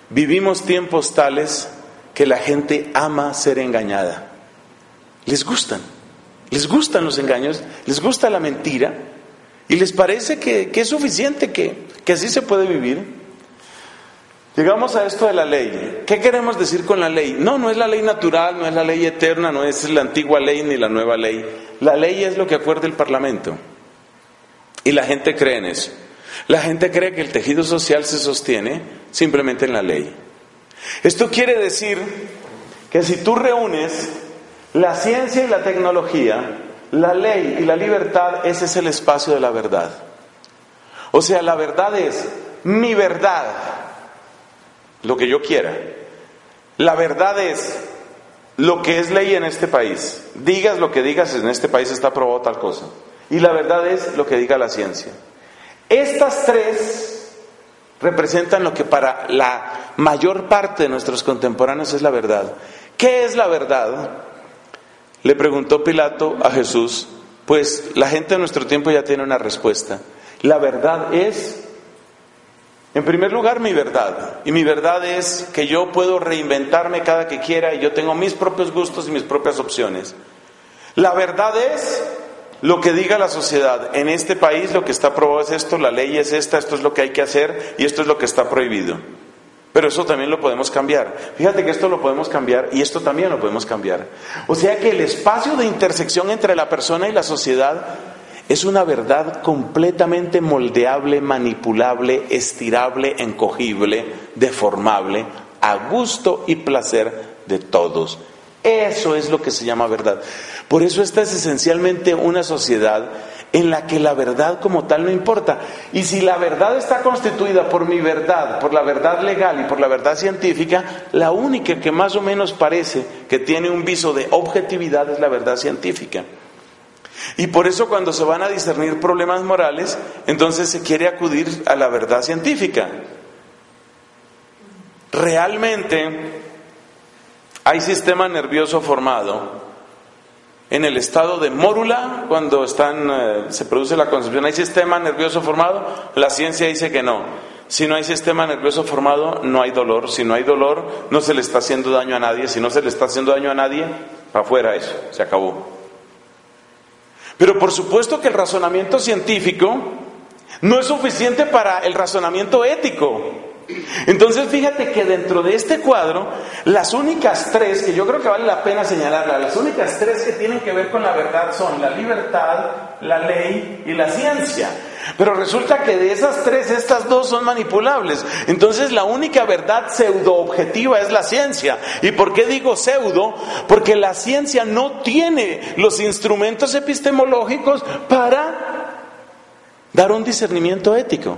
vivimos tiempos tales que la gente ama ser engañada. Les gustan, les gustan los engaños, les gusta la mentira y les parece que, que es suficiente, que, que así se puede vivir. Llegamos a esto de la ley. ¿Qué queremos decir con la ley? No, no es la ley natural, no es la ley eterna, no es la antigua ley ni la nueva ley. La ley es lo que acuerda el Parlamento. Y la gente cree en eso. La gente cree que el tejido social se sostiene simplemente en la ley. Esto quiere decir que si tú reúnes la ciencia y la tecnología, la ley y la libertad, ese es el espacio de la verdad. O sea, la verdad es mi verdad, lo que yo quiera. La verdad es lo que es ley en este país. Digas lo que digas, en este país está aprobado tal cosa. Y la verdad es lo que diga la ciencia. Estas tres representan lo que para la mayor parte de nuestros contemporáneos es la verdad. ¿Qué es la verdad? Le preguntó Pilato a Jesús. Pues la gente de nuestro tiempo ya tiene una respuesta. La verdad es, en primer lugar, mi verdad. Y mi verdad es que yo puedo reinventarme cada que quiera y yo tengo mis propios gustos y mis propias opciones. La verdad es lo que diga la sociedad. En este país lo que está aprobado es esto, la ley es esta, esto es lo que hay que hacer y esto es lo que está prohibido. Pero eso también lo podemos cambiar. Fíjate que esto lo podemos cambiar y esto también lo podemos cambiar. O sea que el espacio de intersección entre la persona y la sociedad es una verdad completamente moldeable, manipulable, estirable, encogible, deformable, a gusto y placer de todos. Eso es lo que se llama verdad. Por eso esta es esencialmente una sociedad en la que la verdad como tal no importa. Y si la verdad está constituida por mi verdad, por la verdad legal y por la verdad científica, la única que más o menos parece que tiene un viso de objetividad es la verdad científica. Y por eso cuando se van a discernir problemas morales, entonces se quiere acudir a la verdad científica. Realmente hay sistema nervioso formado en el estado de mórula, cuando están, eh, se produce la concepción. ¿Hay sistema nervioso formado? La ciencia dice que no. Si no hay sistema nervioso formado, no hay dolor. Si no hay dolor, no se le está haciendo daño a nadie. Si no se le está haciendo daño a nadie, para afuera eso, se acabó. Pero por supuesto que el razonamiento científico no es suficiente para el razonamiento ético. Entonces fíjate que dentro de este cuadro, las únicas tres, que yo creo que vale la pena señalarlas, las únicas tres que tienen que ver con la verdad son la libertad, la ley y la ciencia. Pero resulta que de esas tres, estas dos son manipulables. Entonces la única verdad pseudo-objetiva es la ciencia. ¿Y por qué digo pseudo? Porque la ciencia no tiene los instrumentos epistemológicos para dar un discernimiento ético.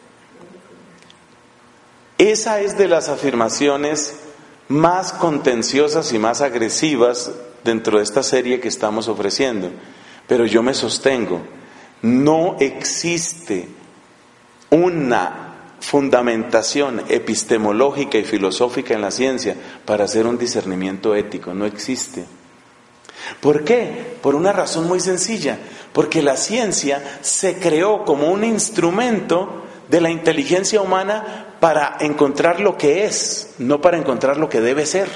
Esa es de las afirmaciones más contenciosas y más agresivas dentro de esta serie que estamos ofreciendo. Pero yo me sostengo, no existe una fundamentación epistemológica y filosófica en la ciencia para hacer un discernimiento ético, no existe. ¿Por qué? Por una razón muy sencilla, porque la ciencia se creó como un instrumento de la inteligencia humana para encontrar lo que es, no para encontrar lo que debe ser.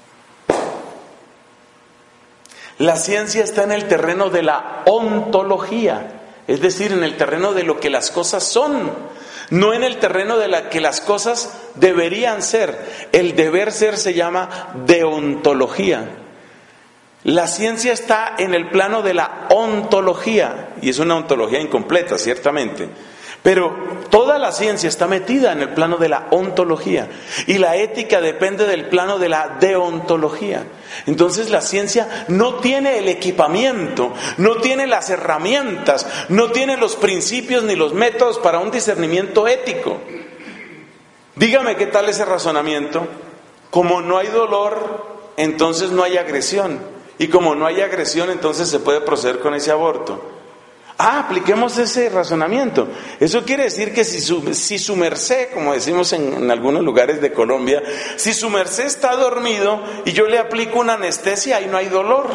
La ciencia está en el terreno de la ontología, es decir, en el terreno de lo que las cosas son, no en el terreno de la que las cosas deberían ser. El deber ser se llama deontología. La ciencia está en el plano de la ontología, y es una ontología incompleta, ciertamente. Pero toda la ciencia está metida en el plano de la ontología y la ética depende del plano de la deontología. Entonces la ciencia no tiene el equipamiento, no tiene las herramientas, no tiene los principios ni los métodos para un discernimiento ético. Dígame qué tal ese razonamiento. Como no hay dolor, entonces no hay agresión. Y como no hay agresión, entonces se puede proceder con ese aborto. Ah, apliquemos ese razonamiento. Eso quiere decir que si su, si su merced, como decimos en, en algunos lugares de Colombia, si su merced está dormido y yo le aplico una anestesia, ahí no hay dolor.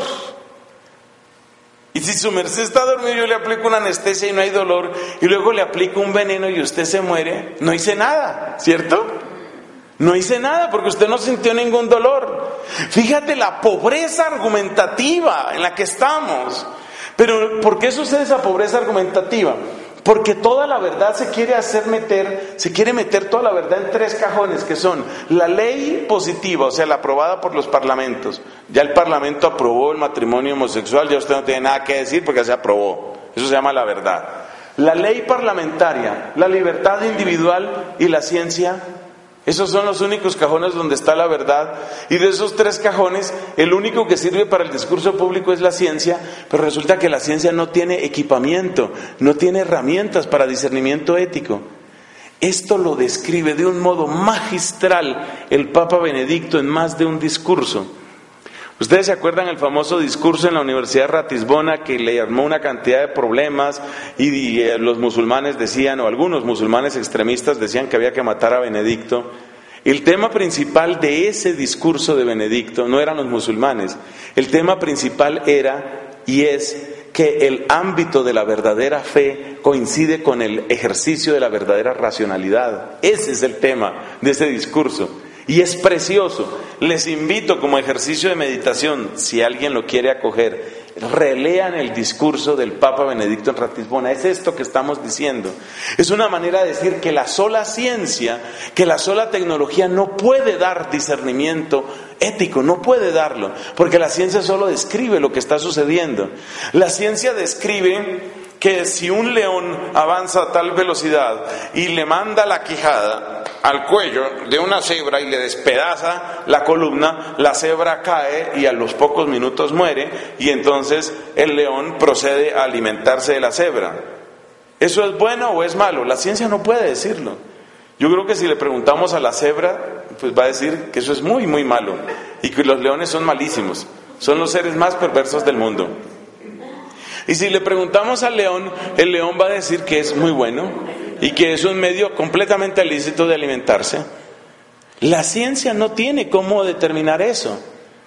Y si su merced está dormido y yo le aplico una anestesia y no hay dolor, y luego le aplico un veneno y usted se muere, no hice nada, ¿cierto? No hice nada porque usted no sintió ningún dolor. Fíjate la pobreza argumentativa en la que estamos. Pero ¿por qué sucede esa pobreza argumentativa? Porque toda la verdad se quiere hacer meter, se quiere meter toda la verdad en tres cajones, que son la ley positiva, o sea, la aprobada por los parlamentos. Ya el parlamento aprobó el matrimonio homosexual, ya usted no tiene nada que decir porque ya se aprobó. Eso se llama la verdad. La ley parlamentaria, la libertad individual y la ciencia. Esos son los únicos cajones donde está la verdad. Y de esos tres cajones, el único que sirve para el discurso público es la ciencia, pero resulta que la ciencia no tiene equipamiento, no tiene herramientas para discernimiento ético. Esto lo describe de un modo magistral el Papa Benedicto en más de un discurso. Ustedes se acuerdan el famoso discurso en la Universidad de Ratisbona que le armó una cantidad de problemas y, y los musulmanes decían, o algunos musulmanes extremistas decían que había que matar a Benedicto. El tema principal de ese discurso de Benedicto no eran los musulmanes. El tema principal era y es que el ámbito de la verdadera fe coincide con el ejercicio de la verdadera racionalidad. Ese es el tema de ese discurso. Y es precioso. Les invito como ejercicio de meditación, si alguien lo quiere acoger, relean el discurso del Papa Benedicto en Ratisbona. Es esto que estamos diciendo. Es una manera de decir que la sola ciencia, que la sola tecnología no puede dar discernimiento ético, no puede darlo, porque la ciencia solo describe lo que está sucediendo. La ciencia describe que si un león avanza a tal velocidad y le manda la quijada al cuello de una cebra y le despedaza la columna, la cebra cae y a los pocos minutos muere, y entonces el león procede a alimentarse de la cebra. ¿Eso es bueno o es malo? La ciencia no puede decirlo. Yo creo que si le preguntamos a la cebra, pues va a decir que eso es muy, muy malo y que los leones son malísimos, son los seres más perversos del mundo. Y si le preguntamos al león, el león va a decir que es muy bueno y que es un medio completamente lícito de alimentarse. La ciencia no tiene cómo determinar eso.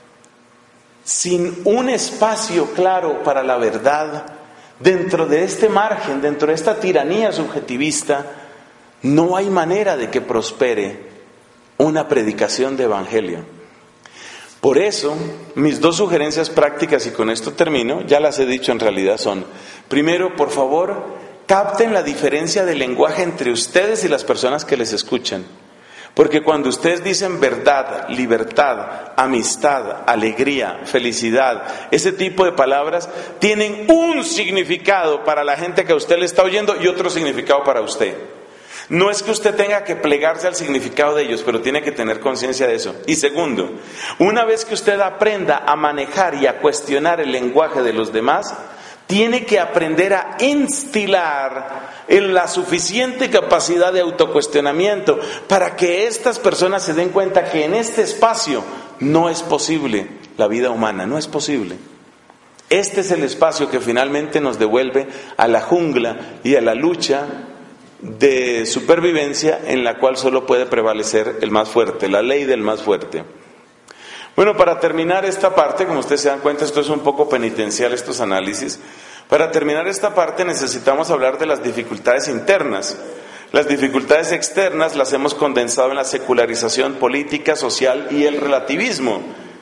Sin un espacio claro para la verdad, dentro de este margen, dentro de esta tiranía subjetivista, no hay manera de que prospere una predicación de evangelio. Por eso, mis dos sugerencias prácticas, y con esto termino, ya las he dicho en realidad, son: primero, por favor, capten la diferencia de lenguaje entre ustedes y las personas que les escuchan. Porque cuando ustedes dicen verdad, libertad, amistad, alegría, felicidad, ese tipo de palabras tienen un significado para la gente que a usted le está oyendo y otro significado para usted. No es que usted tenga que plegarse al significado de ellos, pero tiene que tener conciencia de eso. Y segundo, una vez que usted aprenda a manejar y a cuestionar el lenguaje de los demás, tiene que aprender a instilar en la suficiente capacidad de autocuestionamiento para que estas personas se den cuenta que en este espacio no es posible la vida humana, no es posible. Este es el espacio que finalmente nos devuelve a la jungla y a la lucha de supervivencia en la cual solo puede prevalecer el más fuerte, la ley del más fuerte. Bueno, para terminar esta parte, como ustedes se dan cuenta, esto es un poco penitencial, estos análisis. Para terminar esta parte necesitamos hablar de las dificultades internas. Las dificultades externas las hemos condensado en la secularización política, social y el relativismo.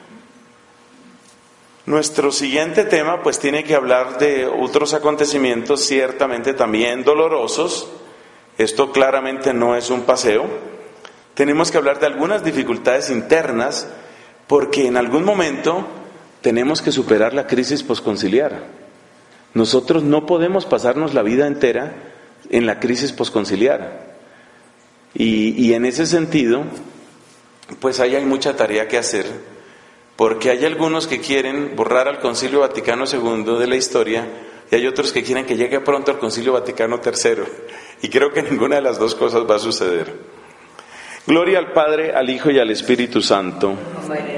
Nuestro siguiente tema pues tiene que hablar de otros acontecimientos ciertamente también dolorosos. Esto claramente no es un paseo. Tenemos que hablar de algunas dificultades internas porque en algún momento tenemos que superar la crisis posconciliar. Nosotros no podemos pasarnos la vida entera en la crisis posconciliar. Y, y en ese sentido, pues ahí hay mucha tarea que hacer, porque hay algunos que quieren borrar al Concilio Vaticano segundo de la historia y hay otros que quieren que llegue pronto al Concilio Vaticano tercero. Y creo que ninguna de las dos cosas va a suceder. Gloria al Padre, al Hijo y al Espíritu Santo.